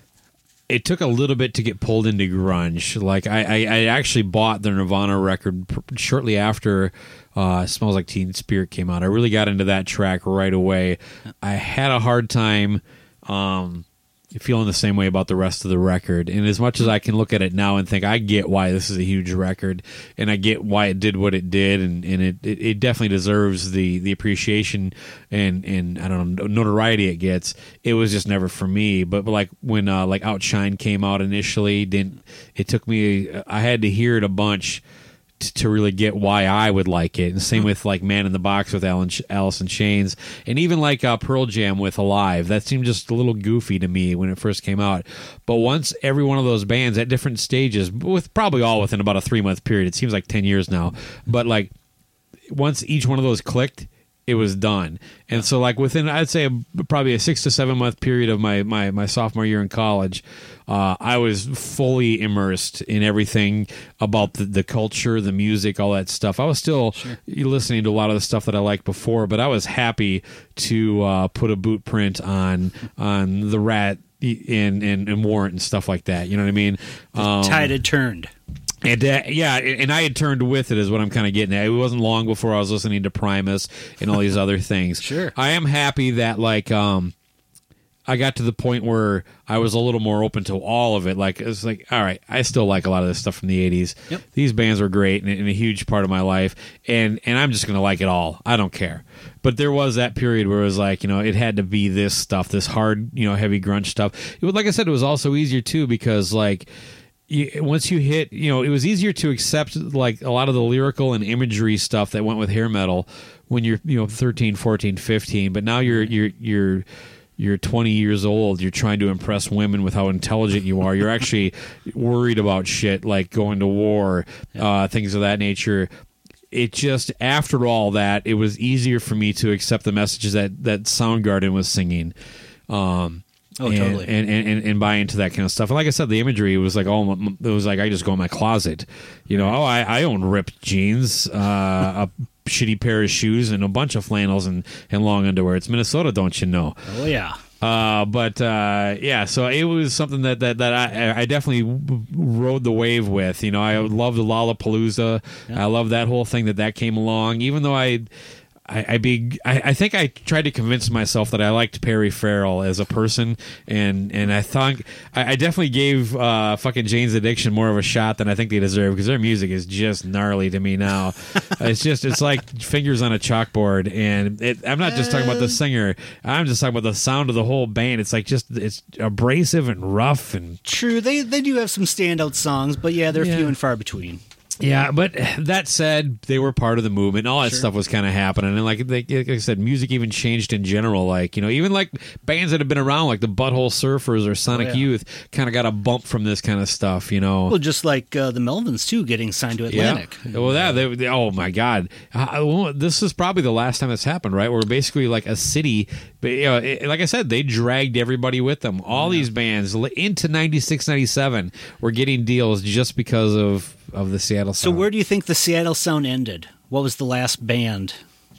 it took a little bit to get pulled into grunge. Like I, I, I actually bought the Nirvana record shortly after uh, "Smells Like Teen Spirit" came out. I really got into that track right away. I had a hard time. Um, feeling the same way about the rest of the record. And as much as I can look at it now and think, I get why this is a huge record, and I get why it did what it did, and, and it, it, it definitely deserves the, the appreciation and, and, I don't know, notoriety it gets. It was just never for me. But, but like when uh, like Outshine came out initially, didn't it took me, I had to hear it a bunch to really get why I would like it. And same with like Man in the Box with Alan, Alice in Chains, and even like uh, Pearl Jam with Alive. That seemed just a little goofy to me when it first came out. But once every one of those bands at different stages, with probably all within about a three month period, it seems like ten years now, but like once each one of those clicked, it was done. And so like within, I'd say a, probably a six to seven month period of my, my, my sophomore year in college, uh, I was fully immersed in everything about the, the culture, the music, all that stuff. I was still sure. listening to a lot of the stuff that I liked before, but I was happy to uh, put a boot print on on the Rat and, and, and Warrant and stuff like that. You know what I mean? The um, tide had turned. And uh, yeah, and I had turned with it is what I'm kind of getting at. It wasn't long before I was listening to Primus and all these other things. Sure. I am happy that like um, I got to the point where I was a little more open to all of it. Like it's like, all right, I still like a lot of this stuff from the eighties. Yep. These bands were great and, and a huge part of my life, and and I'm just gonna like it all. I don't care. But there was that period where it was like, you know, it had to be this stuff, this hard, you know, heavy grunge stuff. It was, like I said, it was also easier too because like. You, once you hit, you know, it was easier to accept like a lot of the lyrical and imagery stuff that went with hair metal when you're, you know, thirteen, fourteen, fifteen. But now you're you're you're you're twenty years old. You're trying to impress women with how intelligent you are. You're actually worried about shit like going to war, uh, things of that nature. It just, after all that, it was easier for me to accept the messages that that Soundgarden was singing. Um, Oh, and, totally. And, and, and buy into that kind of stuff. And like I said, the imagery, it was like, oh, it was like I just go in my closet. You know, oh, I, I own ripped jeans, uh, a shitty pair of shoes, and a bunch of flannels and, and long underwear. It's Minnesota, don't you know? Oh, yeah. Uh, but, uh, yeah, so it was something that, that, that I, I definitely rode the wave with. You know, I loved the Lollapalooza. Yeah. I loved that whole thing that that came along, even though I... I, I be I, I think I tried to convince myself that I liked Perry Farrell as a person, and and I thought I, I definitely gave uh, fucking Jane's Addiction more of a shot than I think they deserve because their music is just gnarly to me now. It's just it's like fingers on a chalkboard, and it, I'm not just talking about the singer. I'm just talking about the sound of the whole band. It's like just it's abrasive and rough and true. They they do have some standout songs, but yeah, they're yeah. few and far between. Yeah, but that said, they were part of the movement. All that sure. stuff was kind of happening, and like, they, like I said, music even changed in general. Like you know, even like bands that have been around, like the Butthole Surfers or Sonic oh, yeah. Youth, kind of got a bump from this kind of stuff. You know, well, just like uh, the Melvins too, getting signed to Atlantic. Yeah. Well, yeah, they, they, oh my God, uh, well, this is probably the last time this happened, right? Where basically like a city, but you know, it, like I said, they dragged everybody with them. All yeah. these bands into ninety-six, ninety-seven were getting deals just because of. Of the Seattle sound. So where do you think the Seattle sound ended? What was the last band?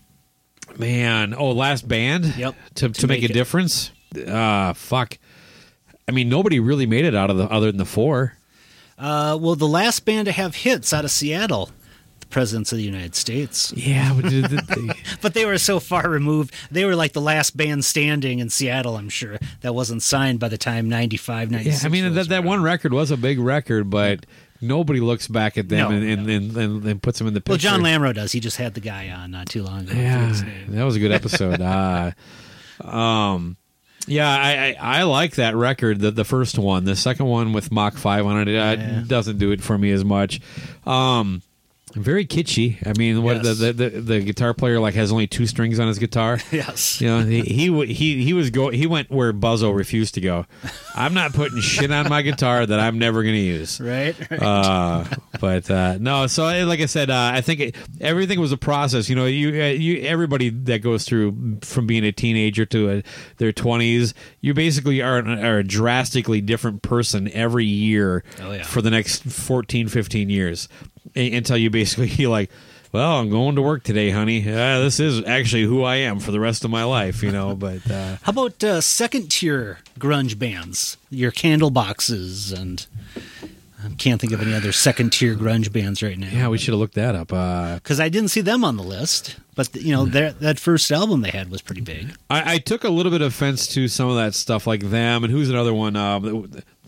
Man, oh, last band? Yep. To, to, to make, make a difference? Uh, fuck. I mean, nobody really made it out of the other than the four. Uh, well, the last band to have hits out of Seattle, the Presidents of the United States. Yeah. But, did, did they... but they were so far removed. They were like the last band standing in Seattle, I'm sure. That wasn't signed by the time ninety-five, ninety-six. Yeah, I mean, that, that one record was a big record, but... Nobody looks back at them no, and, and, no. and, and, and puts them in the picture. Well, John Lamro does. He just had the guy on not too long ago. Yeah, that was a good episode. uh, um, yeah, I, I, I like that record, the, the first one. The second one with Mach five on it, it yeah. doesn't do it for me as much. Um, Very kitschy. I mean, what Yes. the, the, the the guitar player like has only two strings on his guitar. Yes. You know, he he w- he, he was go he went where Buzzo refused to go. I'm not putting shit on my guitar that I'm never going to use. Right. right. Uh, but uh, no, so uh, like I said, uh, I think it, everything was a process. You know, you uh, you everybody that goes through from being a teenager to a, their twenties, you basically are, are a drastically different person every year Oh, yeah. for the next fourteen, fifteen years. Until you basically you're like, well, I'm going to work today, honey. Uh, this is actually who I am for the rest of my life, you know. But uh, How about uh, second tier grunge bands? Your Candleboxes, and I can't think of any other second tier grunge bands right now. yeah, we should have looked that up. Uh, because I didn't see them on the list. But you know, their, that first album they had was pretty big. I, I took a little bit of offense to some of that stuff, like them, and who's another one? Uh,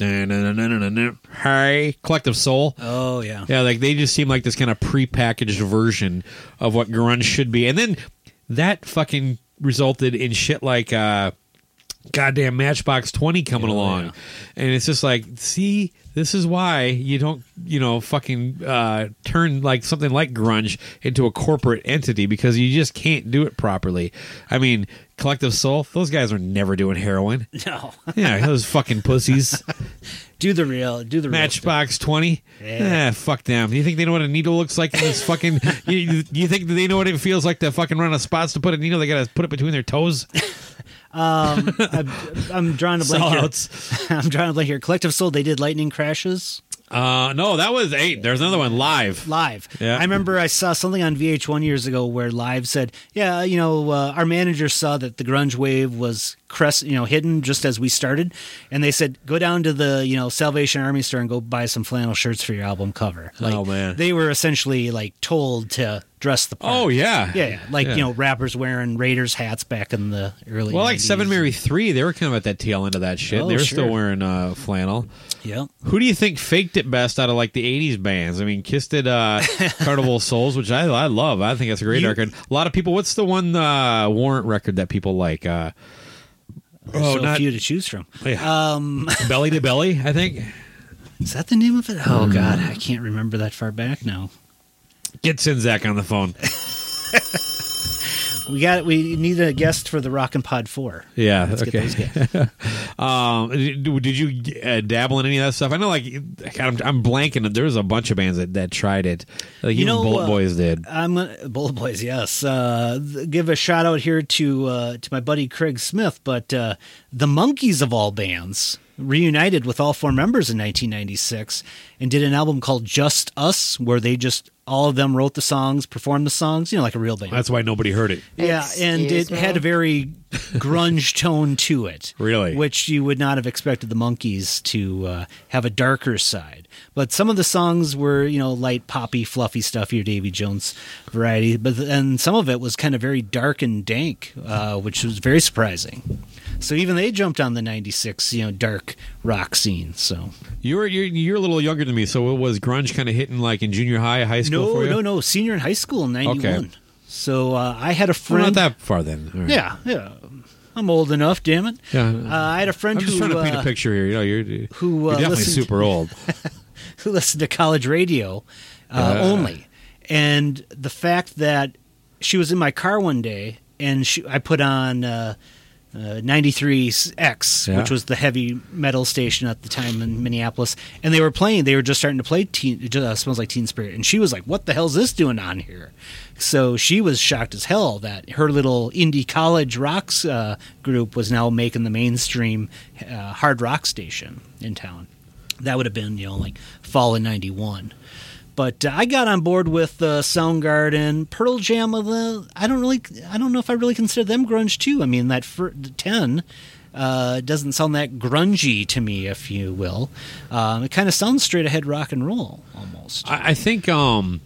Hey, Collective Soul. Oh yeah, Yeah, like they just seem like this kind of prepackaged version of what grunge should be, and then that fucking resulted in shit like uh, goddamn Matchbox twenty coming Oh, along, yeah. and it's just like, see, this is why you don't, you know, fucking uh, turn like something like grunge into a corporate entity, because you just can't do it properly. I mean, Collective Soul, those guys are never doing heroin. no, Yeah, those fucking pussies. do the real, do the real Matchbox twenty. Yeah. Eh, fuck them. Do you think they know what a needle looks like in this fucking... you, you, you think that they know what it feels like to fucking run out of spots to put a needle? They gotta put it between their toes? Um, I'm, I'm drawing a blank here. Sellouts. I'm drawing a blank here. Collective Soul, they did Lightning Crashes Uh, no, that was... Hey, there's another one. Live. live. Yeah. I remember I saw something on V H one years ago where Live said, "Yeah, you know, uh, our manager saw that the grunge wave was crest, you know, hidden just as we started, and they said go down to the you know Salvation Army store and go buy some flannel shirts for your album cover." Like, Oh, man. they were essentially like told to dress the part. Oh, yeah. yeah, yeah. like Yeah. you know rappers wearing Raiders hats back in the early. Well, like nineties. Seven Mary three, they were kind of at that tail end of that shit. Oh, they were sure. still wearing uh, flannel. Yeah. Who do you think faked it best out of like the eighties bands? I mean, Kiss did uh, Carnival of Souls, which I I love. I think that's a great You- record. A lot of people. What's the one uh, Warrant record that people like? Uh, There's oh, so not few to choose from. yeah. Um, Belly to Belly. I think. is that the name of it? Oh God, I can't remember that far back now. Get Sinzak on the phone. We got. We need a guest for the Rockin' Pod Four. Yeah. Let's okay. get those guys. um, did, did you uh, dabble in any of that stuff? I know, like, God, I'm, I'm blanking. There was a bunch of bands that, that tried it. Like, You even know, Bullet uh, Boys did. I'm gonna, Bullet Boys. Yes. Uh, th- give a shout out here to uh, to my buddy Craig Smith. But uh, the Monkees of all bands reunited with all four members in nineteen ninety-six and did an album called Just Us, where they just all of them wrote the songs, performed the songs. You know, like a real band. That's why nobody heard it. Yeah, and it Excuse me? had a very grunge tone to it. Really? Which you would not have expected the Monkees to uh, have a darker side. But some of the songs were, you know, light, poppy, fluffy stuff, your Davy Jones variety. But and some of it was kind of very dark and dank, uh, which was very surprising. So even they jumped on the ninety-six, you know, dark rock scene. So You're, you're you're a little younger than me, so it was grunge kind of hitting like in junior high, high school no, for you? no, no, senior in high school in ninety-one. Okay. So uh, I had a Well, friend. not that far then. All right. Yeah, yeah. I'm old enough, damn it. Yeah. Uh, I had a friend I'm just who trying to paint uh, a picture here. You know, you're, who, uh, you're definitely listened- super old. who listened to college radio uh, Uh. only, and the fact that she was in my car one day and she, I put on uh, uh, ninety-three X, Yeah. which was the heavy metal station at the time in Minneapolis, and they were playing. They were just starting to play teen, uh, Smells Like Teen Spirit, and she was like, "What the hell's this doing on here?" So she was shocked as hell that her little indie college rocks uh, group was now making the mainstream uh, hard rock station in town. That would have been, you know, like fall of ninety-one. But uh, I got on board with uh, Soundgarden, Pearl Jam. Uh, I don't really, I don't know if I really consider them grunge too. I mean, that fir- ten uh, doesn't sound that grungy to me, if you will. Um, it kind of sounds straight ahead rock and roll almost. I, I think um,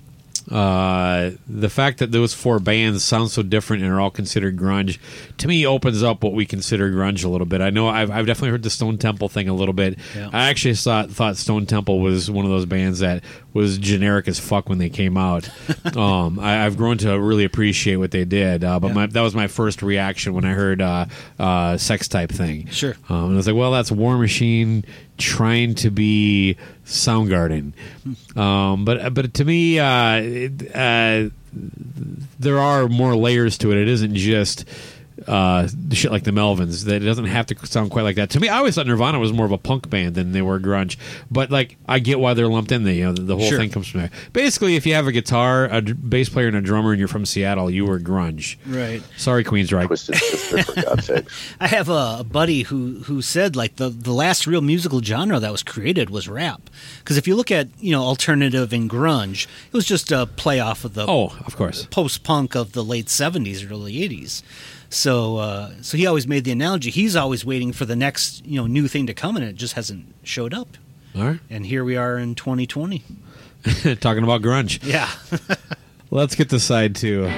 uh, the fact that those four bands sound so different and are all considered grunge, to me, opens up what we consider grunge a little bit. I know I've, I've definitely heard the Stone Temple thing a little bit. Yeah. I actually thought, thought Stone Temple was one of those bands that was generic as fuck when they came out. um, I, I've grown to really appreciate what they did, uh, but Yeah. my, that was my first reaction when I heard uh, uh, Sex Type Thing. Sure. Um, and I was like, well, that's War Machine, trying to be Soundgarden. Um, but but to me, uh, it, uh, there are more layers to it. It isn't just uh, shit like the Melvins. That it doesn't have to sound quite like that. To me, I always thought Nirvana was more of a punk band than they were grunge. But like, I get why they're lumped in there. You know, the, the whole Sure. thing comes from there. Basically, if you have a guitar, a d- bass player, and a drummer, and you're from Seattle, you were grunge. Right. Sorry, Queensryche. Twisted Sister, for God's sakes. I have a, a buddy who who said like the the last real musical genre that was created was rap. Because if you look at you know alternative and grunge, it was just a play off of the Oh, of course. post punk of the late seventies, early eighties. So uh, so he always made the analogy. He's always waiting for the next you know new thing to come, and it just hasn't showed up. All right. And here we are in twenty twenty. Talking about grunge. Yeah. Let's get to side two.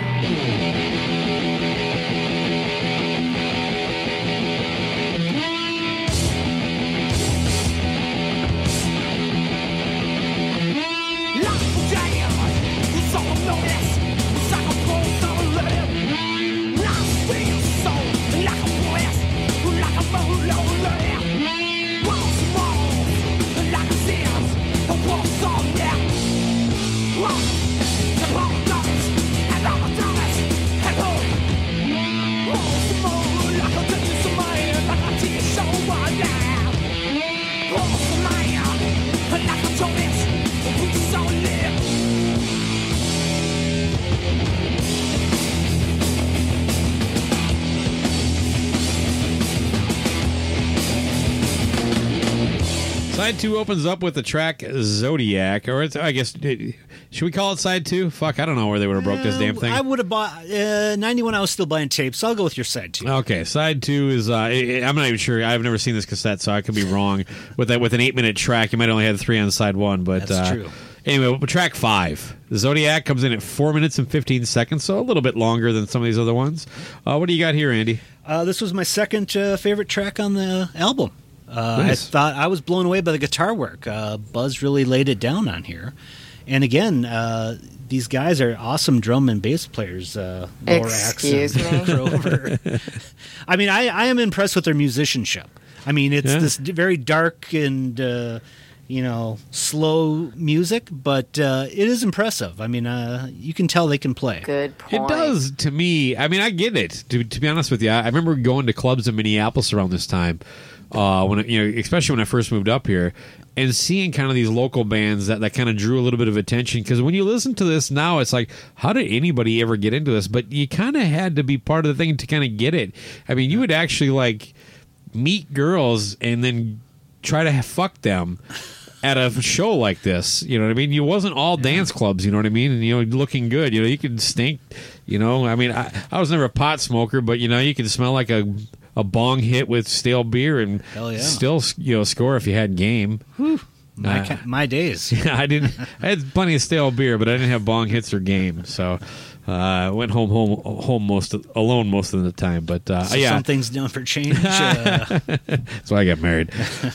Side two opens up with the track Zodiac, or it's, I guess, should we call it side two? Fuck, I don't know where they would have broke this damn thing. I would have bought uh, ninety-one. I was still buying tapes, so I'll go with your side two. Okay, side two is uh, I- I'm not even sure. I've never seen this cassette, so I could be wrong. With that, with an eight minute track, you might only have three on side one, but That's uh, true. Anyway, track five, Zodiac, comes in at four minutes and fifteen seconds, so a little bit longer than some of these other ones. Uh, what do you got here, Andy? Uh, this was my second uh, favorite track on the album. Uh, Nice. I thought I was blown away by the guitar work. Uh, Buzz really laid it down on here. And again, uh, these guys are awesome drum and bass players. Uh, Lorax Excuse and me. Grover. I mean, I, I am impressed with their musicianship. I mean, it's Yeah. this d- very dark and uh, you know slow music, but uh, it is impressive. I mean, uh, you can tell they can play. Good point. It does to me. I mean, I get it. To, to be honest with you, I I remember going to clubs in Minneapolis around this time, uh, when it- you know, especially when I first moved up here, and seeing kind of these local bands that, that kind of drew a little bit of attention. Because when you listen to this now, it's like, how did anybody ever get into this? But you kind of had to be part of the thing to kind of get it. I mean, you would actually like meet girls and then try to fuck them at a show like this. You know what I mean? You wasn't all dance clubs, you know what I mean? And, you know, looking good. You know, you could stink, you know. I mean, I, I was never a pot smoker, but, you know, you could smell like a a bong hit with stale beer and Hell yeah. still, you know, score if you had game. My, Uh, ca- my days. I didn't. I had plenty of stale beer, but I didn't have bong hits or game. So uh, I went home, home, home most of, alone most of the time. But uh, So yeah, some things never change. Uh, that's why I got married. uh,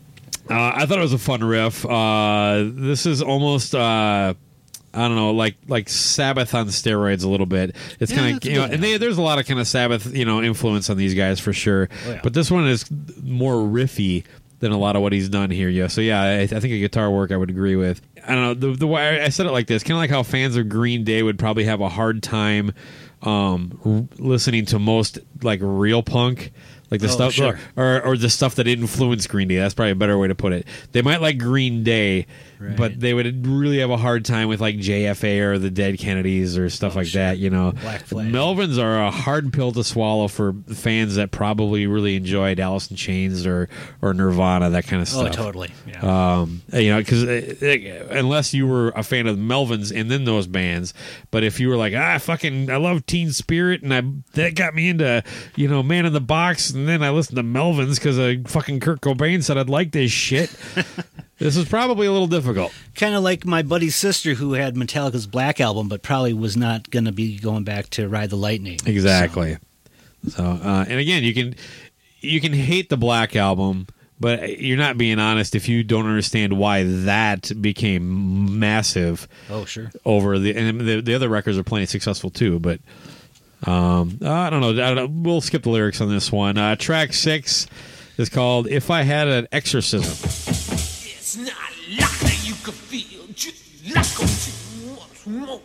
I thought it was a fun riff. Uh, this is almost. Uh, I don't know, like like Sabbath on steroids a little bit. It's Yeah, kind that's of a you know, good and they, there's a lot of kind of Sabbath you know influence on these guys for sure. Oh, yeah. But this one is more riffy than a lot of what he's done here. Yeah, so yeah, I, I think a guitar work I would agree with. I don't know the the way I said it like this, kind of like how fans of Green Day would probably have a hard time um, r- listening to most like real punk. Like the Oh, stuff, sure. or or the stuff that influenced Green Day. That's probably a better way to put it. They might like Green Day, Right. but they would really have a hard time with like J F A or the Dead Kennedys or stuff Oh, like sure. that. You know, Black Flag. Melvins are a hard pill to swallow for fans that probably really enjoyed Alice in Chains or or Nirvana, that kind of oh, stuff. totally. Yeah. Um, you know, because unless you were a fan of Melvins and then those bands, but if you were like, ah, fucking, I love Teen Spirit, and I that got me into, you know, Man in the Box, and then I listened to Melvins because uh, fucking Kurt Cobain said I'd like this shit. This is probably a little difficult. Kind of like my buddy's sister who had Metallica's Black Album, but probably was not going to be going back to Ride the Lightning. Exactly. So, uh, and again, you can you can hate the Black Album, but you're not being honest if you don't understand why that became massive. So, oh, sure. Over the and the, the other records are plenty successful too, but um, I don't know. I don't know. We'll skip the lyrics on this one. Uh, track six, is called If I Had an Exorcism. It's not likely you could feel just like you once more.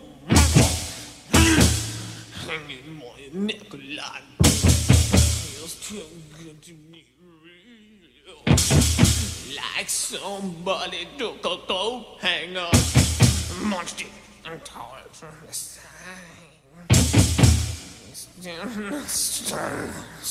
Hanging my neck a lot. Feels too good to be real. Like somebody took a coat hanger, munched it and tore it from the side. Still, still,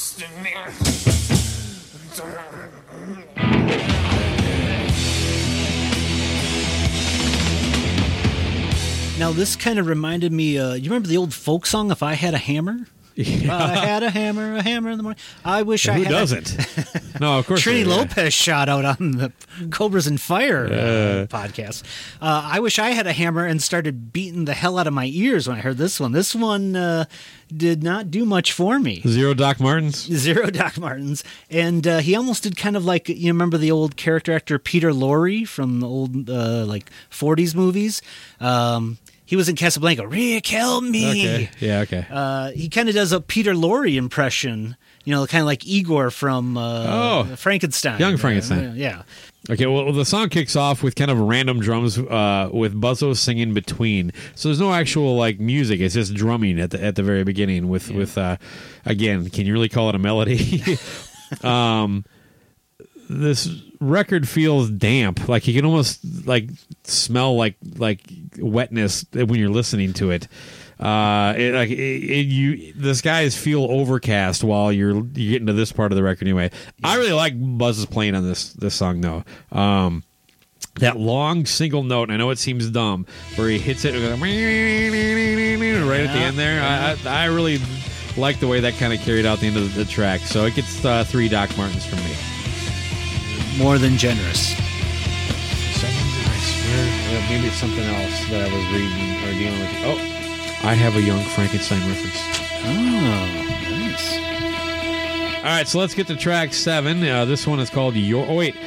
Now, this kind of reminded me, uh, you remember the old folk song, If I Had a Hammer? Yeah. I had a hammer, a hammer in the morning. I wish I Who had doesn't? No, of course. Trini not. Lopez shot out on the Cobras and Fire uh, podcast. Uh, I wish I had a hammer and started beating the hell out of my ears when I heard this one. This one uh, did not do much for me. Zero Doc Martens? Zero Doc Martens. And uh, he almost did kind of like, you remember the old character actor Peter Lorre from the old uh, like forties movies? Um He was in Casablanca. Rick, help me. Okay. Yeah, okay. Uh, he kind of does a Peter Lorre impression, you know, kind of like Igor from uh, Oh. Frankenstein. Young Frankenstein. Uh, yeah. Okay, well, the song kicks off with kind of random drums uh, with Buzzo singing between. So there's no actual, like, music. It's just drumming at the at the very beginning with, Yeah. with uh, again, can you really call it a melody? um, this record feels damp. Like, you can almost, like, smell, like, like wetness when you're listening to it. Uh, it, like it, it, you, the skies feel overcast while you're you get into this part of the record. Anyway, I really like Buzz's playing on this this song though. Um, that long single note, and I know it seems dumb, where he hits it and goes, right at the end there. I, I, I really like the way that kind of carried out the end of the track. So it gets uh, three Doc Martens from me. More than generous. I swear, uh, maybe it's something else that I was reading or dealing with. Oh. I have a Young Frankenstein reference. Oh, nice. All right, so let's get to track seven. Uh, this one is called Your... Oh, wait.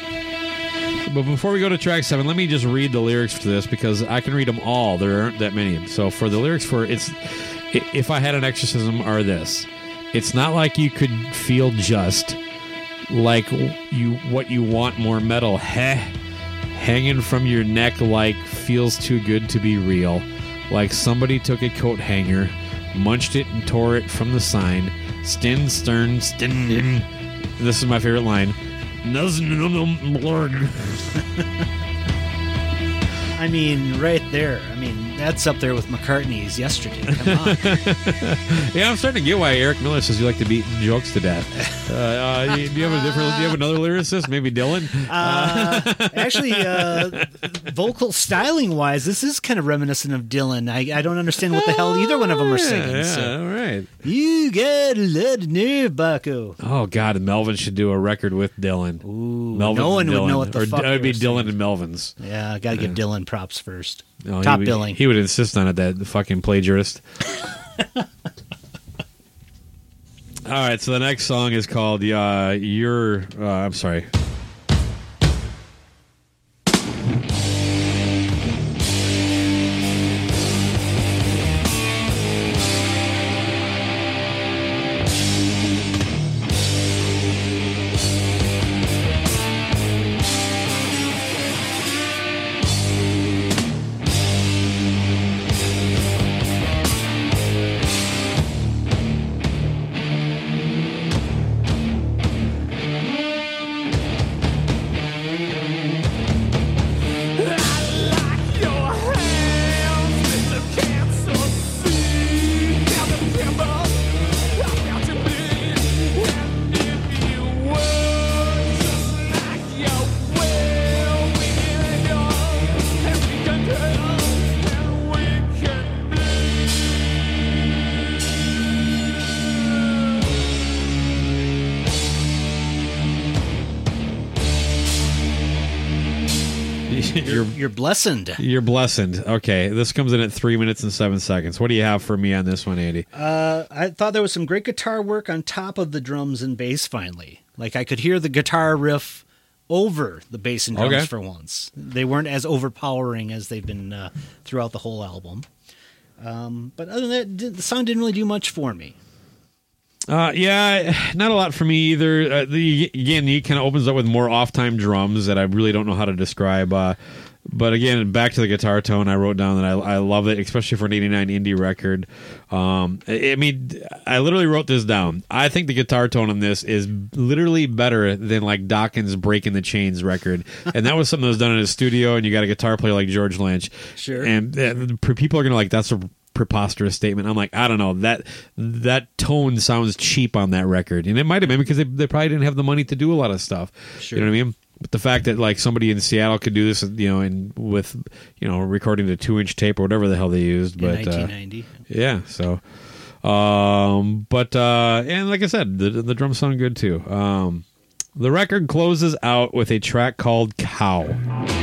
But before we go to track seven, let me just read the lyrics to this because I can read them all. There aren't that many. So for the lyrics for it's, If I Had an Exorcism are this. It's not like you could feel just like you what you want more metal. Heh. Hanging from your neck like feels too good to be real. Like somebody took a coat hanger, munched it and tore it from the sign. Stin, stern, stin. This is my favorite line. I mean, right there. I mean, that's up there with McCartney's Yesterday. Come on. Yeah, I'm starting to get why Eric Miller says you like to beat jokes to death. Uh, uh, do you have a different? Do you have another lyricist? Maybe Dylan. Uh, actually, uh, vocal styling wise, this is kind of reminiscent of Dylan. I, I don't understand what the hell either one of them are singing. Yeah, so. all right. You got a lot of nerve, Bucko. Oh God, Melvin should do a record with Dylan. Ooh, Melvin no one and would Dylan. know what the or, fuck It would be they were Dylan singing. and Melvin's. Yeah, I got to give Dylan props first. No, he Top would- billing. He would insist on it. That the fucking plagiarist. All right, so the next song is called uh, "Your." Uh, I'm sorry. You're, you're blessed. You're blessed. Okay, this comes in at three minutes and seven seconds. What do you have for me on this one, Andy? Uh, I thought there was some great guitar work on top of the drums and bass finally. Like I could hear the guitar riff over the bass and drums Okay. for once. They weren't as overpowering as they've been uh, throughout the whole album. Um, but other than that, di- the song didn't really do much for me. Uh, yeah, not a lot for me either. Uh, the again, he kind of opens up with more off-time drums that I really don't know how to describe. Uh, but again, back to the guitar tone, I wrote down that I, I love it, especially for an eighty-nine indie record. Um, I, I mean, I literally wrote this down. I think the guitar tone on this is literally better than like Dawkins' Breaking the Chains record, and that was something that was done in a studio. And you got a guitar player like George Lynch, Sure. and uh, people are gonna like that's a preposterous statement. I'm like, I don't know, that that tone sounds cheap on that record, and it might have been because they, they probably didn't have the money to do a lot of stuff. Sure. You know what I mean? But the fact that like somebody in Seattle could do this, you know, and with you know recording the two inch tape or whatever the hell they used, In but nineteen ninety. uh, yeah, so. Um, but uh, and like I said, the the drums sound good too. Um, the record closes out with a track called "Cow."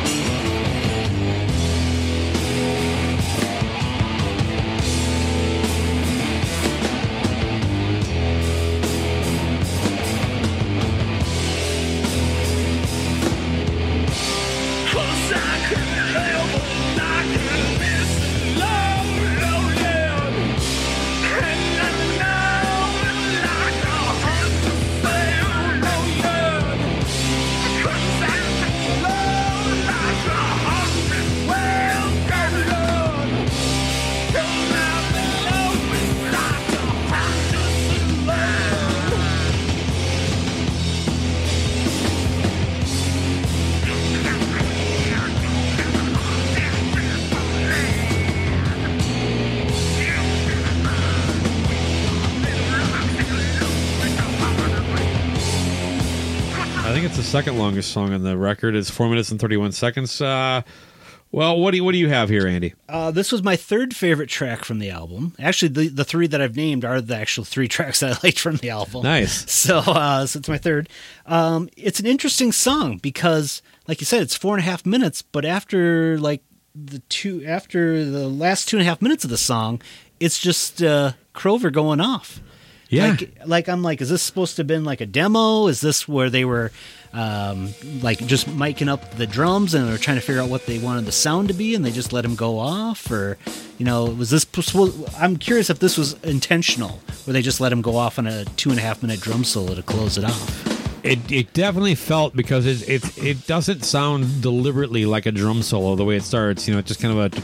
I think it's the second longest song on the record. It's four minutes and thirty-one seconds. Uh, well, what do you, what do you have here, Andy? Uh, this was my third favorite track from the album. Actually, the, the three that I've named are the actual three tracks that I liked from the album. Nice. So, uh, so it's my third. Um, it's an interesting song because, like you said, it's four and a half minutes. But after like the two, after the last two and a half minutes of the song, it's just uh, Crover going off. Yeah. Like, like I'm like, is this supposed to have been like a demo? Is this where they were um, like just miking up the drums and they were trying to figure out what they wanted the sound to be, and they just let him go off? Or, you know, was this? I'm curious if this was intentional, where they just let him go off on a two and a half minute drum solo to close it off. It it definitely felt because it it it doesn't sound deliberately like a drum solo the way it starts. You know, it's just kind of a.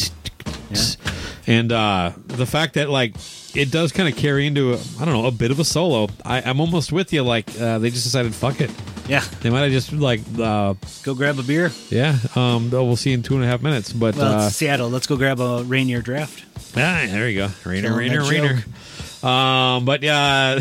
Yeah. And uh, the fact that like it does kind of carry into a, I don't know, a bit of a solo. I, I'm almost with you. Like uh, they just decided, fuck it. Yeah, They might have just like uh, go grab a beer. yeah. Um, we'll see in two and a half minutes. But Well, uh, it's Seattle. Let's go grab a Rainier draft. ah, there you go, Rainer, Telling Rainer, that Rainer. Um, but yeah.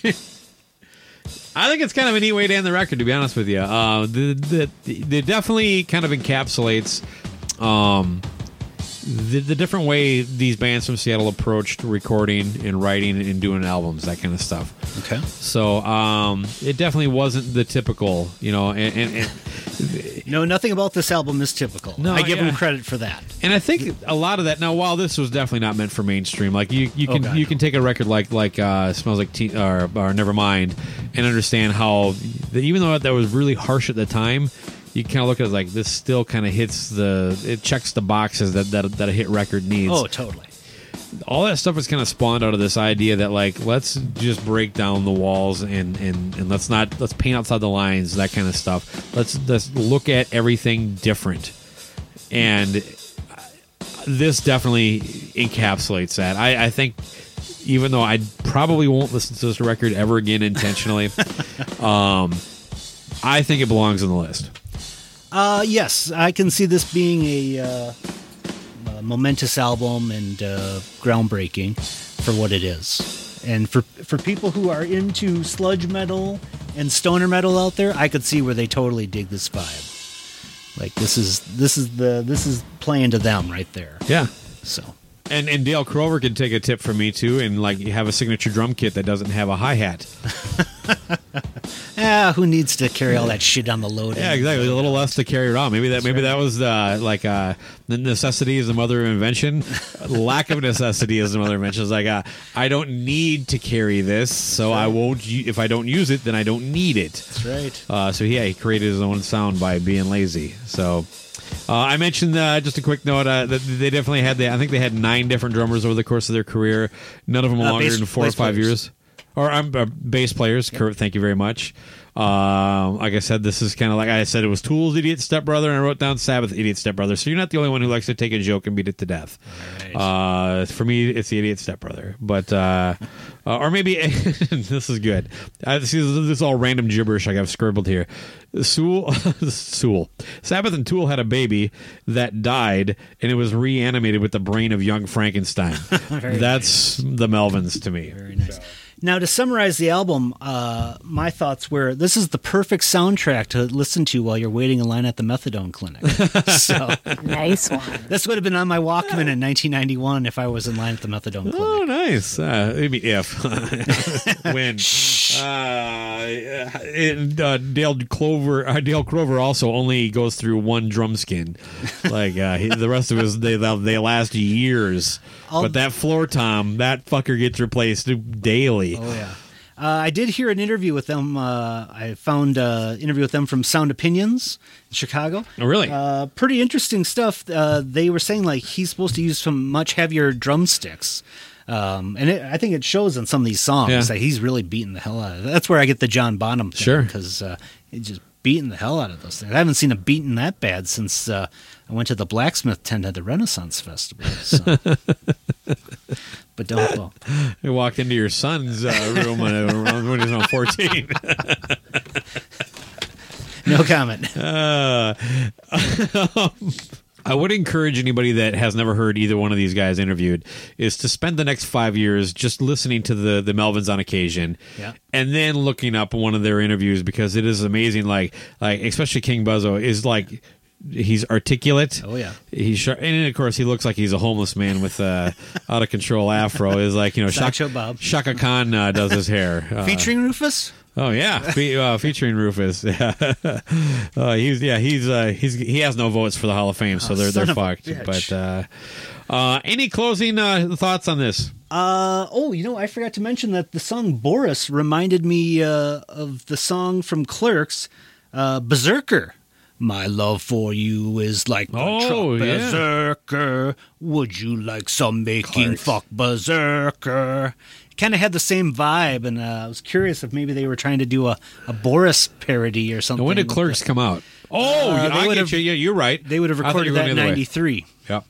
I think it's kind of a neat way to end the record, to be honest with you. Uh, the, the, the, it definitely kind of encapsulates um, the, the different way these bands from Seattle approached recording and writing and doing albums, that kind of stuff. Okay. So um, it definitely wasn't the typical, you know, and, and, and No, nothing about this album is typical. No, I give yeah. them credit for that. And I think a lot of that. Now, while this was definitely not meant for mainstream, like you, you Oh, can God, you no. can take a record like like uh, Smells Like Teen or, or Nevermind and understand how that even though that was really harsh at the time, you kind of look at it like this still kind of hits the it checks the boxes that that, that a hit record needs. Oh, totally. All that stuff was kind of spawned out of this idea that like let's just break down the walls and and and let's not let's paint outside the lines, that kind of stuff. Let's let's look at everything different. And this definitely encapsulates that. I, I think even though I probably won't listen to this record ever again intentionally, um, I think it belongs on the list. Uh, yes, I can see this being a, uh, a momentous album and uh, groundbreaking for what it is. And for for people who are into sludge metal and stoner metal out there, I could see where they totally dig this vibe. Like this is this is the this is playing to them right there. Yeah. So And and Dale Crover can take a tip from me too, and like you have a signature drum kit that doesn't have a hi hat. ah, who needs to carry all that shit on the load? Yeah, exactly. A little less to carry around. Maybe that. Maybe that was uh, like uh, the necessity is the mother of invention. Lack of necessity is the mother of invention. It's like uh, I don't need to carry this, so I won't. u- If I don't use it, then I don't need it. That's right. Uh, so yeah, he created his own sound by being lazy. So. Uh, I mentioned uh, just a quick note uh, that they definitely had. The, I think they had nine different drummers over the course of their career. None of them Uh, longer bass- than four or bass five players. years. or I'm uh, bass players. Yep. Kurt, thank you very much. Um, like I said, this is kind of like I said, it was Tool's Idiot Stepbrother, and I wrote down Sabbath Idiot Stepbrother. So you're not the only one who likes to take a joke and beat it to death. Right. Uh, for me, it's the Idiot Stepbrother, but uh, uh, or maybe this is good. I see this is all random gibberish I got scribbled here. Sewell, Sewell, Sabbath and Tool had a baby that died, and it was reanimated with the brain of young Frankenstein. That's nice. The Melvins to me. Very nice. So. Now, to summarize the album, uh, my thoughts were this is the perfect soundtrack to listen to while you're waiting in line at the methadone clinic. So, nice one. This would have been on my Walkman in nineteen ninety-one if I was in line at the methadone clinic. Oh, nice. Uh, maybe if. When. Uh, it, uh, Dale Clover, uh, Dale Crover also only goes through one drum skin. Like uh, he, the rest of his, they they last years. I'll, but that floor tom, that fucker gets replaced daily. Oh yeah. Uh, I did hear an interview with them. Uh, I found an interview with them from Sound Opinions in Chicago. Oh, really? Uh, pretty interesting stuff. Uh, they were saying like he's supposed to use some much heavier drumsticks. Um, and it, I think it shows in some of these songs yeah. that he's really beating the hell out of it. That's where I get the John Bonham thing. Sure. Because uh, he's just beating the hell out of those things. I haven't seen a beating that bad since uh, I went to the blacksmith tent at the Renaissance Festival. So. But don't go. You walked into your son's uh, room when, when he was on fourteen. No comment. Uh, I would encourage anybody that has never heard either one of these guys interviewed is to spend the next five years just listening to the, the Melvins on occasion, yeah. and then looking up one of their interviews because it is amazing. Like, like especially King Buzzo is like he's articulate. Oh yeah, he's sharp, and of course he looks like he's a homeless man with uh, out of control afro. Is like you know Shaka, Bob. Shaka Khan uh, does his hair uh, featuring Rufus. Oh yeah, Fe- uh, featuring Rufus. Yeah, uh, he's yeah he's uh, he's he has no votes for the Hall of Fame, so oh, they're they're fucked. Bitch. But uh, uh, any closing uh, thoughts on this? Uh, oh, you know, I forgot to mention that the song Boris reminded me uh, of the song from Clerks, uh, Berserker. My love for you is like oh, truck yeah. berserker. Would you like some making Clerks. fuck berserker? Kind of had the same vibe, and uh, I was curious if maybe they were trying to do a, a Boris parody or something. And when did Clerks the, come out? Oh, uh, I they get you. Yeah, you're right. They would have recorded that in ninety-three. Yep.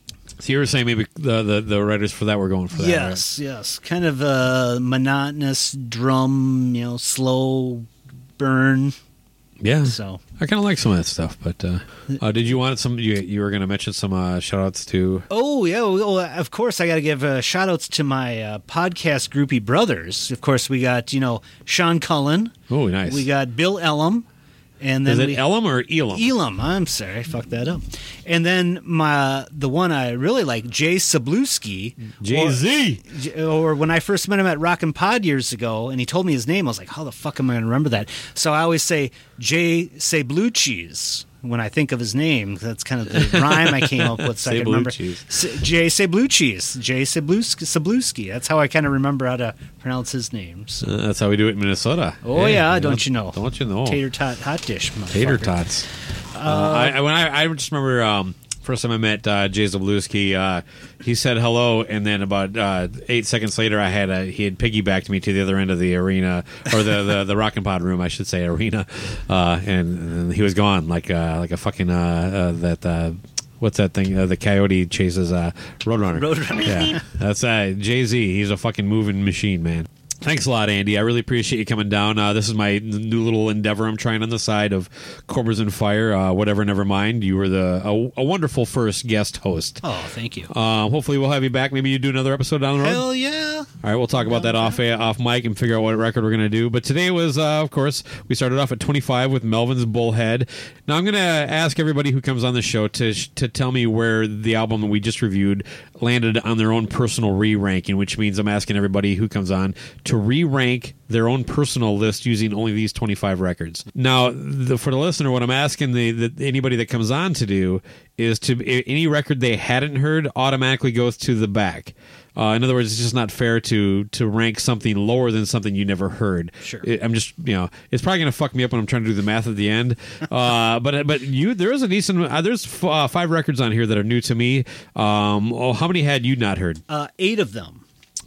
So you were saying maybe the, the, the writers for that were going for that, Yes, right? yes. Kind of a monotonous drum, you know, slow burn. Yeah. So I kind of like some of that stuff, but uh, uh, did you want some? You, you were going to mention some uh, shout outs to. Oh, yeah. Well, of course, I got to give uh, shout outs to my uh, podcast groupie brothers. Of course, we got, you know, Sean Cullen. Oh, nice. We got Bill Elam. And then Is it we, Elam or Elam? Elam. I'm sorry, I fucked that up. And then my the one I really like, Jay Sabluski. Jay Z. Or, or when I first met him at Rockin' Pod years ago, and he told me his name, I was like, how the fuck am I going to remember that? So I always say Jay Say Blue Cheese when I think of his name. That's kind of the rhyme I came up with, so I can remember. S- Jay Say Blue Cheese. Jay Sabluski. Sabluski. That's how I kind of remember how to pronounce his name. So. Uh, that's how we do it in Minnesota. Oh yeah, yeah, don't you know? Don't you know? Tater tot hot dish. Tater tots. Uh, uh, I, when I, I just remember um, first time I met uh, Jay Zabluski, uh, he said hello, and then about uh, eight seconds later, I had a, he had piggybacked me to the other end of the arena or the the, the Rockin' Pod room, I should say, arena, uh, and, and he was gone like uh, like a fucking uh, uh, that. Uh, What's that thing? Uh, the coyote chases uh, Roadrunner. Roadrunner. Yeah, that's uh, Jay-Z. He's a fucking moving machine, man. Thanks a lot, Andy. I really appreciate you coming down. Uh, this is my new little endeavor I'm trying on the side of Cobras and Fire. Uh, whatever, never mind. You were the a, a wonderful first guest host. Oh, thank you. Uh, hopefully, we'll have you back. Maybe you do another episode down the road. Hell yeah! All right, we'll talk about that off off mic and figure out what record we're going to do. But today was, uh, of course, we started off at twenty-five with Melvin's Bullhead. Now I'm going to ask everybody who comes on the show to to tell me where the album that we just reviewed landed on their own personal re-ranking, which means I'm asking everybody who comes on to re-rank their own personal list using only these twenty-five records. Now, the, for the listener, what I'm asking the, the anybody that comes on to do is to any record they hadn't heard automatically goes to the back. Uh, in other words, it's just not fair to to rank something lower than something you never heard. Sure. It, I'm just, you know, it's probably going to fuck me up when I'm trying to do the math at the end. Uh, but but you, there is a decent, uh, there's f- uh, five records on here that are new to me. Um, oh, how many had you not heard? Uh, eight of them.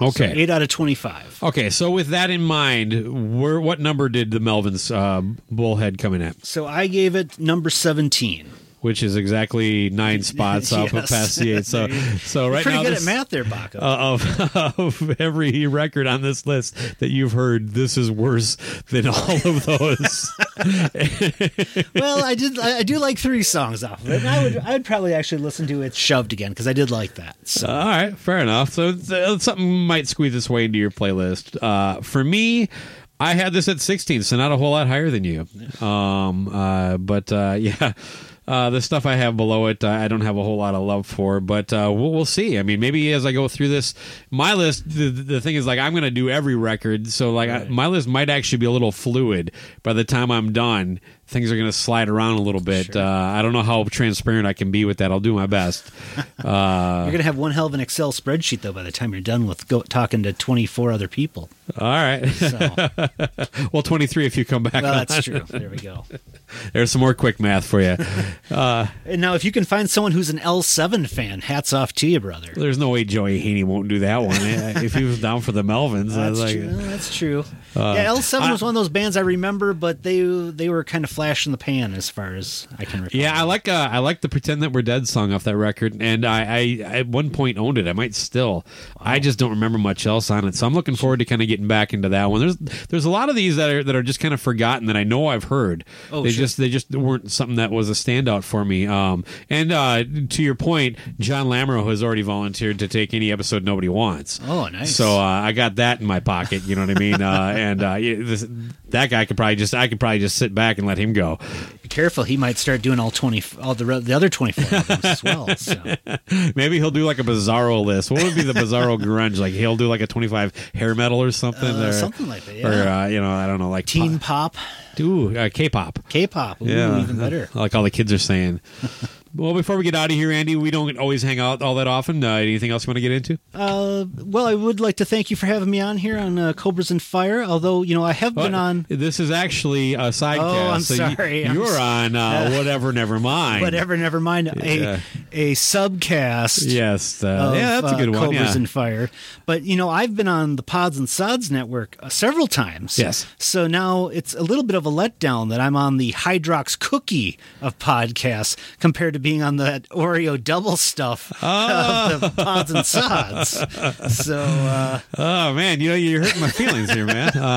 Okay. So eight out of twenty-five. Okay, so with that in mind, where, what number did the Melvins uh, Bullhead come in at? So I gave it number seventeen. Which is exactly nine spots up Yes. past the eight. So, so right Pretty now, good this, at math there, Baco. Uh, of, of every record on this list that you've heard, this is worse than all of those. Well, I did. I I do like three songs off of it. And I would. I would probably actually listen to it shoved again because I did like that. So. All right, fair enough. So it's, uh, something might squeeze its way into your playlist. Uh, for me, I had this at sixteen, so not a whole lot higher than you. Um, uh, but uh, yeah. Uh, the stuff I have below it, uh, I don't have a whole lot of love for, but uh, we'll, we'll see. I mean, maybe as I go through this, my list, the, the thing is, like, I'm going to do every record, so like Right. I, my list might actually be a little fluid. By the time I'm done, things are going to slide around a little bit. Sure. Uh, I don't know how transparent I can be with that. I'll do my best. Uh, You're gonna have one hell of an Excel spreadsheet though by the time you're done with go, talking to twenty-four other people. all right. So, Well, twenty-three if you come back. well, on. that's true. There we go. There's some more quick math for you. Uh, And now, if you can find someone who's an L seven fan, hats off to you, brother. there's no way Joey Haney won't do that one. if he was down for the Melvins. I That's was like, true. That's true. yeah, L seven was one of those bands I remember, but they they were kind of flash in the pan as far as I can recall. Yeah, I like uh, I like the "Pretend That We're Dead" song off that record, and I, I at one point owned it. I might still. I just don't remember much else on it, so I'm looking forward to kind of getting back into that one. There's there's a lot of these that are that are just kind of forgotten that I know I've heard. Oh, they sure. just they just weren't something that was a standout for me. Um, and uh, to your point, John Lamoureux has already volunteered to take any episode nobody wants. Oh, nice. So uh, I got that in my pocket. You know what I mean? Uh, and uh, yeah, this, that guy could probably just I could probably just sit back and let him go. Be careful, he might start doing all twenty, all the re- the other twenty-four albums as well. So. Maybe he'll do like a Bizarro list. What would be the Bizarro grunge? Like he'll do like a twenty-five hair metal or something, Uh, or something like that, yeah. Or uh, you know, I don't know, like Teen pop, pop, ooh, uh, K-pop. K-pop, ooh, Yeah, even better. Like all the kids are saying. Well, before we get out of here, Andy, we don't always hang out all that often. Uh, anything else you want to get into? Uh, well, I would like to thank you for having me on here on uh, Cobras and Fire. Although you know, I have been Uh, on. This is actually a sidecast. Oh, I'm so you- sorry. I'm You're on uh, whatever. Never mind. Whatever, never mind. A Yeah. a subcast. Yes. Uh, Of, yeah, that's a good uh, one. Cobras Yeah. and Fire. But, you know, I've been on the Pods and Sods network uh, several times. Yes. So now it's a little bit of a letdown that I'm on the Hydrox Cookie of podcasts compared to being on the Oreo double stuff Oh. of the Pods and Sods. So, uh, Oh man, you know you're hurting my feelings here, man. Uh,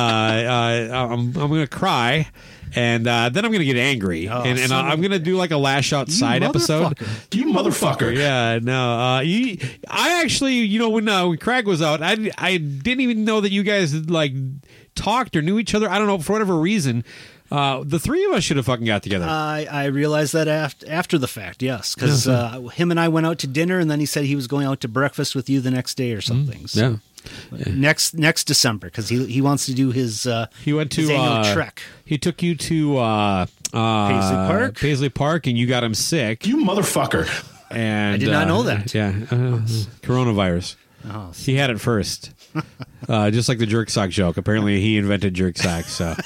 uh, I'm I'm gonna cry, and uh, then I'm gonna get angry, Oh, and, and son I'm of- gonna do like a lash out side episode. motherfucker. You motherfucker! Yeah, no. Uh, you, I actually, you know, when uh, when Craig was out, I I didn't even know that you guys like talked or knew each other. I don't know, for whatever reason. Uh, the three of us should have fucking got together. I, I realized that after, after the fact, yes. Because uh, him and I went out to dinner, and then he said he was going out to breakfast with you the next day or something. So yeah. next next December, because he he wants to do his uh, He went to his annual uh, trek. He took you to uh, uh, Paisley Park? Paisley Park, and you got him sick. You motherfucker. And I did not uh, know that. Yeah, uh, coronavirus. Oh, He had it first, uh, just like the jerk sock joke. Apparently, he invented jerk socks. So,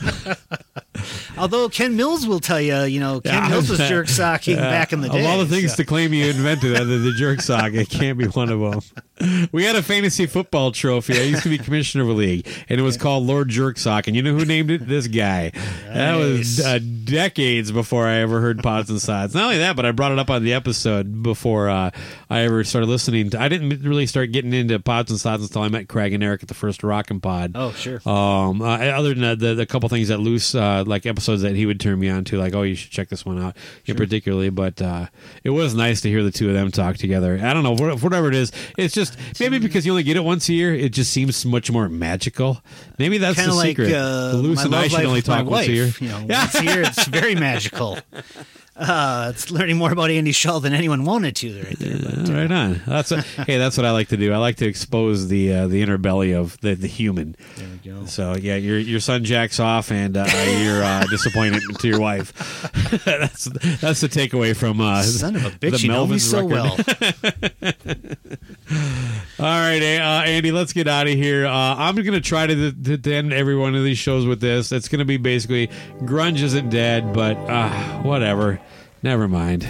although Ken Mills will tell you, you know, Ken Yeah. Mills was jerk socking back in the day. of all the things so- to claim you invented, other than the jerk sock, it can't be one of them. We had a fantasy football trophy. I used to be commissioner of a league, and it was called Lord Jerk Sock. And you know who named it? This guy. That was Nice. uh, decades before I ever heard Pods and Sods. Not only that, but I brought it up on the episode before uh, I ever started listening. To, I didn't really start getting into Pods and Sods until I met Craig and Eric at the first Rockin' Pod. Oh, sure. Um, uh, other than the, the, the couple things that loose, uh, like episodes that he would turn me on to, like, oh, you should check this one out, in particularly. But uh, it was nice to hear the two of them talk together. I don't know, wh- whatever it is. It's just maybe because you only get it once a year, it just seems much more magical. Maybe that's Kind the of like secret. uh, Luce my and I love should life only with my talk once wife. a year. You know, Yeah. once a year, it's very magical. Uh, it's learning more about Andy Shaw than anyone wanted to right there. But, Uh, right on. That's what, hey, that's what I like to do. I like to expose the uh, the inner belly of the, the human. there we go. So yeah, your your son jacks off, and uh, you're uh, disappointed to your wife. that's that's the takeaway from uh, Son of a the bitch, you know me Melvins so record. well. All right, uh, Andy, let's get out of here. Uh, I'm going to try to, to, to end every one of these shows with this. It's going to be basically grunge isn't dead, but uh, whatever. Never mind.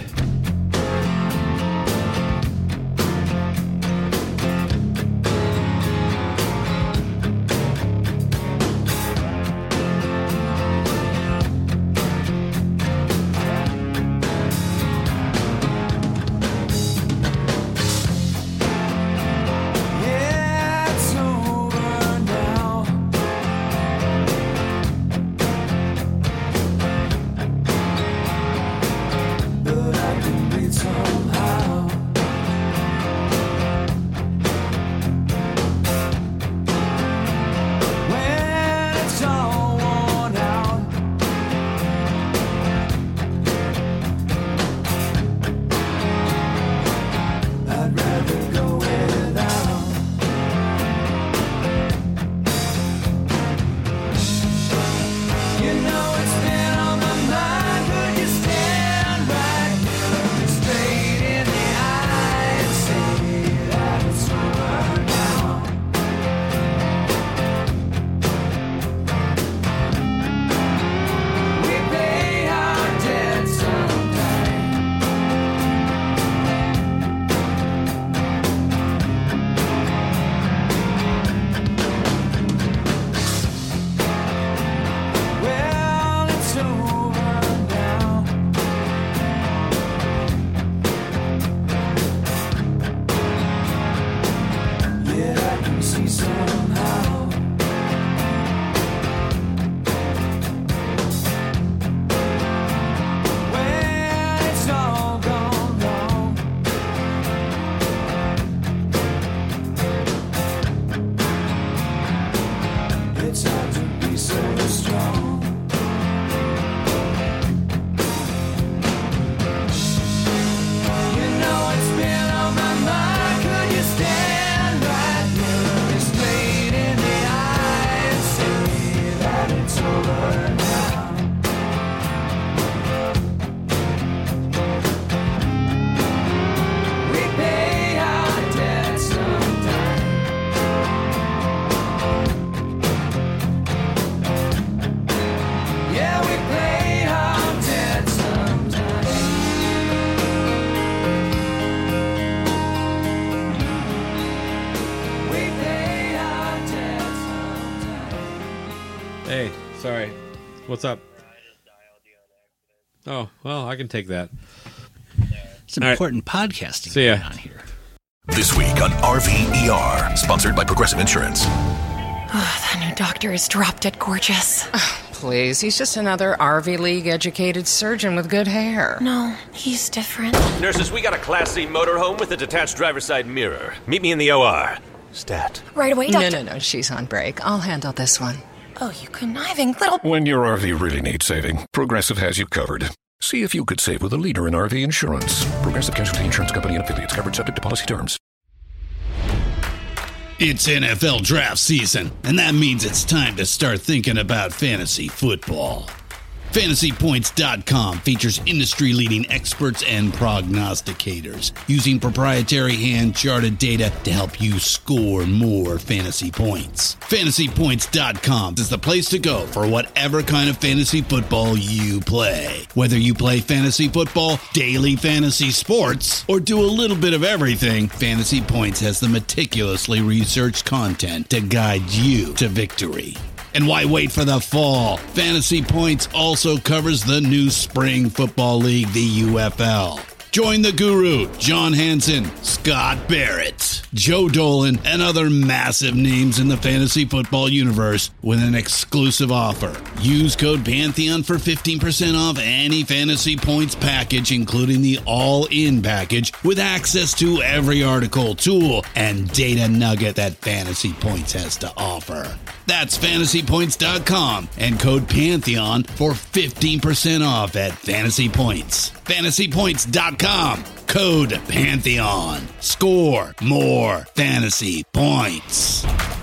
Hey, sorry. What's up? Oh, well, I can take that. It's important right. podcasting See ya. going on here. This week on R V E R, sponsored by Progressive Insurance. Oh, that new doctor is drop dead gorgeous. Oh, please, he's just another R V League-educated surgeon with good hair. No, he's different. Nurses, we got a Class C motorhome with a detached driver's side mirror. Meet me in the O R. Stat. Right away, doctor. No, no, no, she's on break. I'll handle this one. Oh, you conniving little... When your R V really needs saving, Progressive has you covered. See if you could save with a leader in R V insurance. Progressive Casualty Insurance Company and affiliates, covered subject to policy terms. It's N F L draft season, and that means it's time to start thinking about fantasy football. Fantasy Points dot com features industry-leading experts and prognosticators using proprietary hand-charted data to help you score more fantasy points. Fantasy Points dot com is the place to go for whatever kind of fantasy football you play. Whether you play fantasy football, daily fantasy sports, or do a little bit of everything, Fantasy Points has the meticulously researched content to guide you to victory. And why wait for the fall? Fantasy Points also covers the new Spring Football League, the U F L. Join the guru, John Hansen, Scott Barrett, Joe Dolan, and other massive names in the fantasy football universe with an exclusive offer. Use code Pantheon for fifteen percent off any Fantasy Points package, including the all-in package, with access to every article, tool, and data nugget that Fantasy Points has to offer. That's Fantasy Points dot com and code Pantheon for fifteen percent off at Fantasy Points. Fantasy Points dot com, code Pantheon. Score more fantasy points.